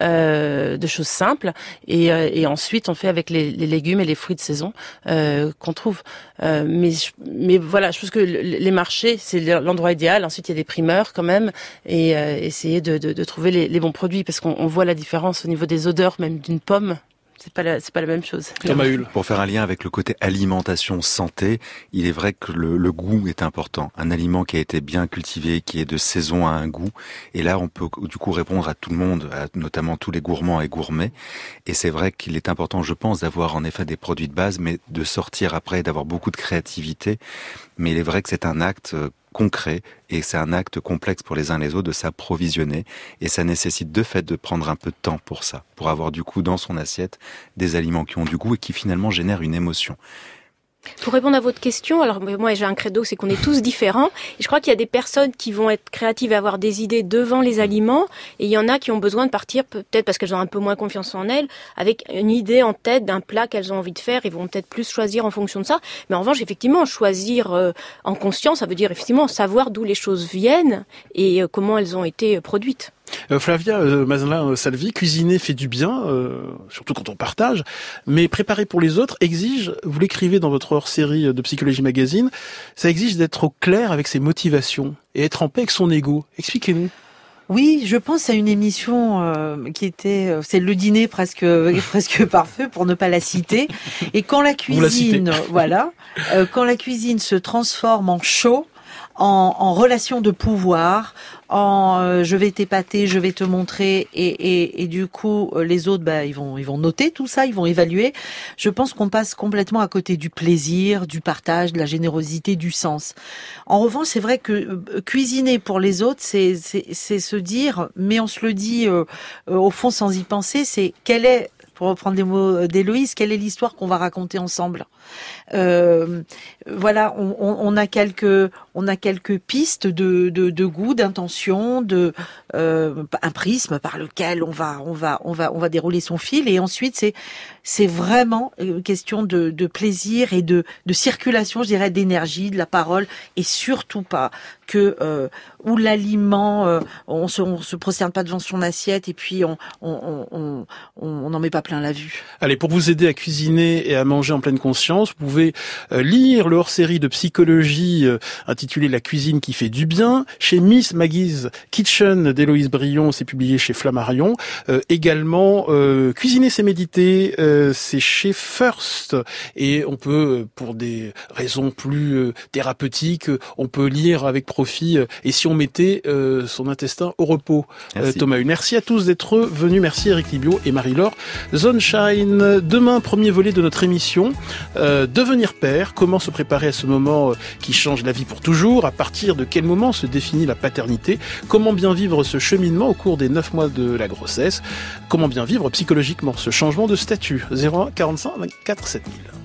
D: euh, de choses simples et euh, et ensuite on fait avec les, les légumes et les fruits de saison euh, qu'on trouve. Euh, mais mais voilà, je pense que les marchés c'est l'endroit idéal. Ensuite, il y a des primeurs quand même et euh, essayer de, de, de trouver les, les bons produits parce qu'on on voit la différence au niveau des odeurs même d'une pomme. c'est pas la, c'est pas la même chose.
A: Thomas Hull.
E: Pour faire un lien avec le côté alimentation santé, il est vrai que le, le goût est important. Un aliment qui a été bien cultivé, qui est de saison a un goût. Et là, on peut du coup répondre à tout le monde, à notamment tous les gourmands et gourmets. Et c'est vrai qu'il est important, je pense, d'avoir en effet des produits de base, mais de sortir après, d'avoir beaucoup de créativité. Mais il est vrai que c'est un acte concret et c'est un acte complexe pour les uns et les autres de s'approvisionner et ça nécessite de fait de prendre un peu de temps pour ça, pour avoir du coup dans son assiette des aliments qui ont du goût et qui finalement génèrent une émotion.
G: Pour répondre à votre question, alors moi j'ai un credo, c'est qu'on est tous différents. Et je crois qu'il y a des personnes qui vont être créatives et avoir des idées devant les aliments, et il y en a qui ont besoin de partir, peut-être parce qu'elles ont un peu moins confiance en elles, avec une idée en tête d'un plat qu'elles ont envie de faire, et vont peut-être plus choisir en fonction de ça. Mais en revanche, effectivement, choisir euh, en conscience, ça veut dire effectivement savoir d'où les choses viennent et euh, comment elles ont été produites.
A: Euh, Flavia euh, Mazelin-Salvi, cuisiner fait du bien, euh, surtout quand on partage, mais préparer pour les autres exige, vous l'écrivez dans votre hors-série de Psychologie Magazine, ça exige d'être au clair avec ses motivations et être en paix avec son ego. Expliquez-nous.
F: Oui, je pense à une émission euh, qui était, euh, c'est le dîner presque presque parfait pour ne pas la citer. Et quand la cuisine, voilà, euh, quand la cuisine se transforme en show, en, en relation de pouvoir, en euh, je vais t'épater, je vais te montrer, et, et, et du coup euh, les autres, bah ils vont ils vont noter tout ça, ils vont évaluer. Je pense qu'on passe complètement à côté du plaisir, du partage, de la générosité, du sens. En revanche, c'est vrai que euh, cuisiner pour les autres, c'est c'est c'est se dire, mais on se le dit euh, euh, au fond sans y penser, c'est quelle est, pour reprendre les mots d'Héloïse, quelle est l'histoire qu'on va raconter ensemble. Euh, voilà, on, on, on a quelques, on a quelques pistes de, de, de goût, d'intention, de euh, un prisme par lequel on va, on va, on va, on va dérouler son fil. Et ensuite, c'est, c'est vraiment une question de, de plaisir et de, de circulation, je dirais, d'énergie, de la parole, et surtout pas que euh, où l'aliment, euh, on se, on se prosterne pas devant son assiette et puis on, on, on, on, on n'en met pas plein la vue.
A: Allez, pour vous aider à cuisiner et à manger en pleine conscience, vous pouvez euh, lire le hors-série de psychologie euh, intitulé La cuisine qui fait du bien chez Miss Maggie's Kitchen d'Héloïse Brion, c'est publié chez Flammarion. Euh, également euh, Cuisiner c'est méditer, euh, c'est chez First, et on peut, pour des raisons plus euh, thérapeutiques, on peut lire avec profit euh, et si on mettait euh, son intestin au repos. Euh, Thomas Hull, merci à tous d'être venus, merci Eric Libio et Marie-Laure Zonshine. Demain, premier volet de notre émission, euh, devenir père, comment se préparer à ce moment qui change la vie pour toujours, à partir de quel moment se définit la paternité, comment bien vivre ce cheminement au cours des neuf mois de la grossesse, comment bien vivre psychologiquement ce changement de statut. zéro un quarante-cinq vingt-quatre sept mille.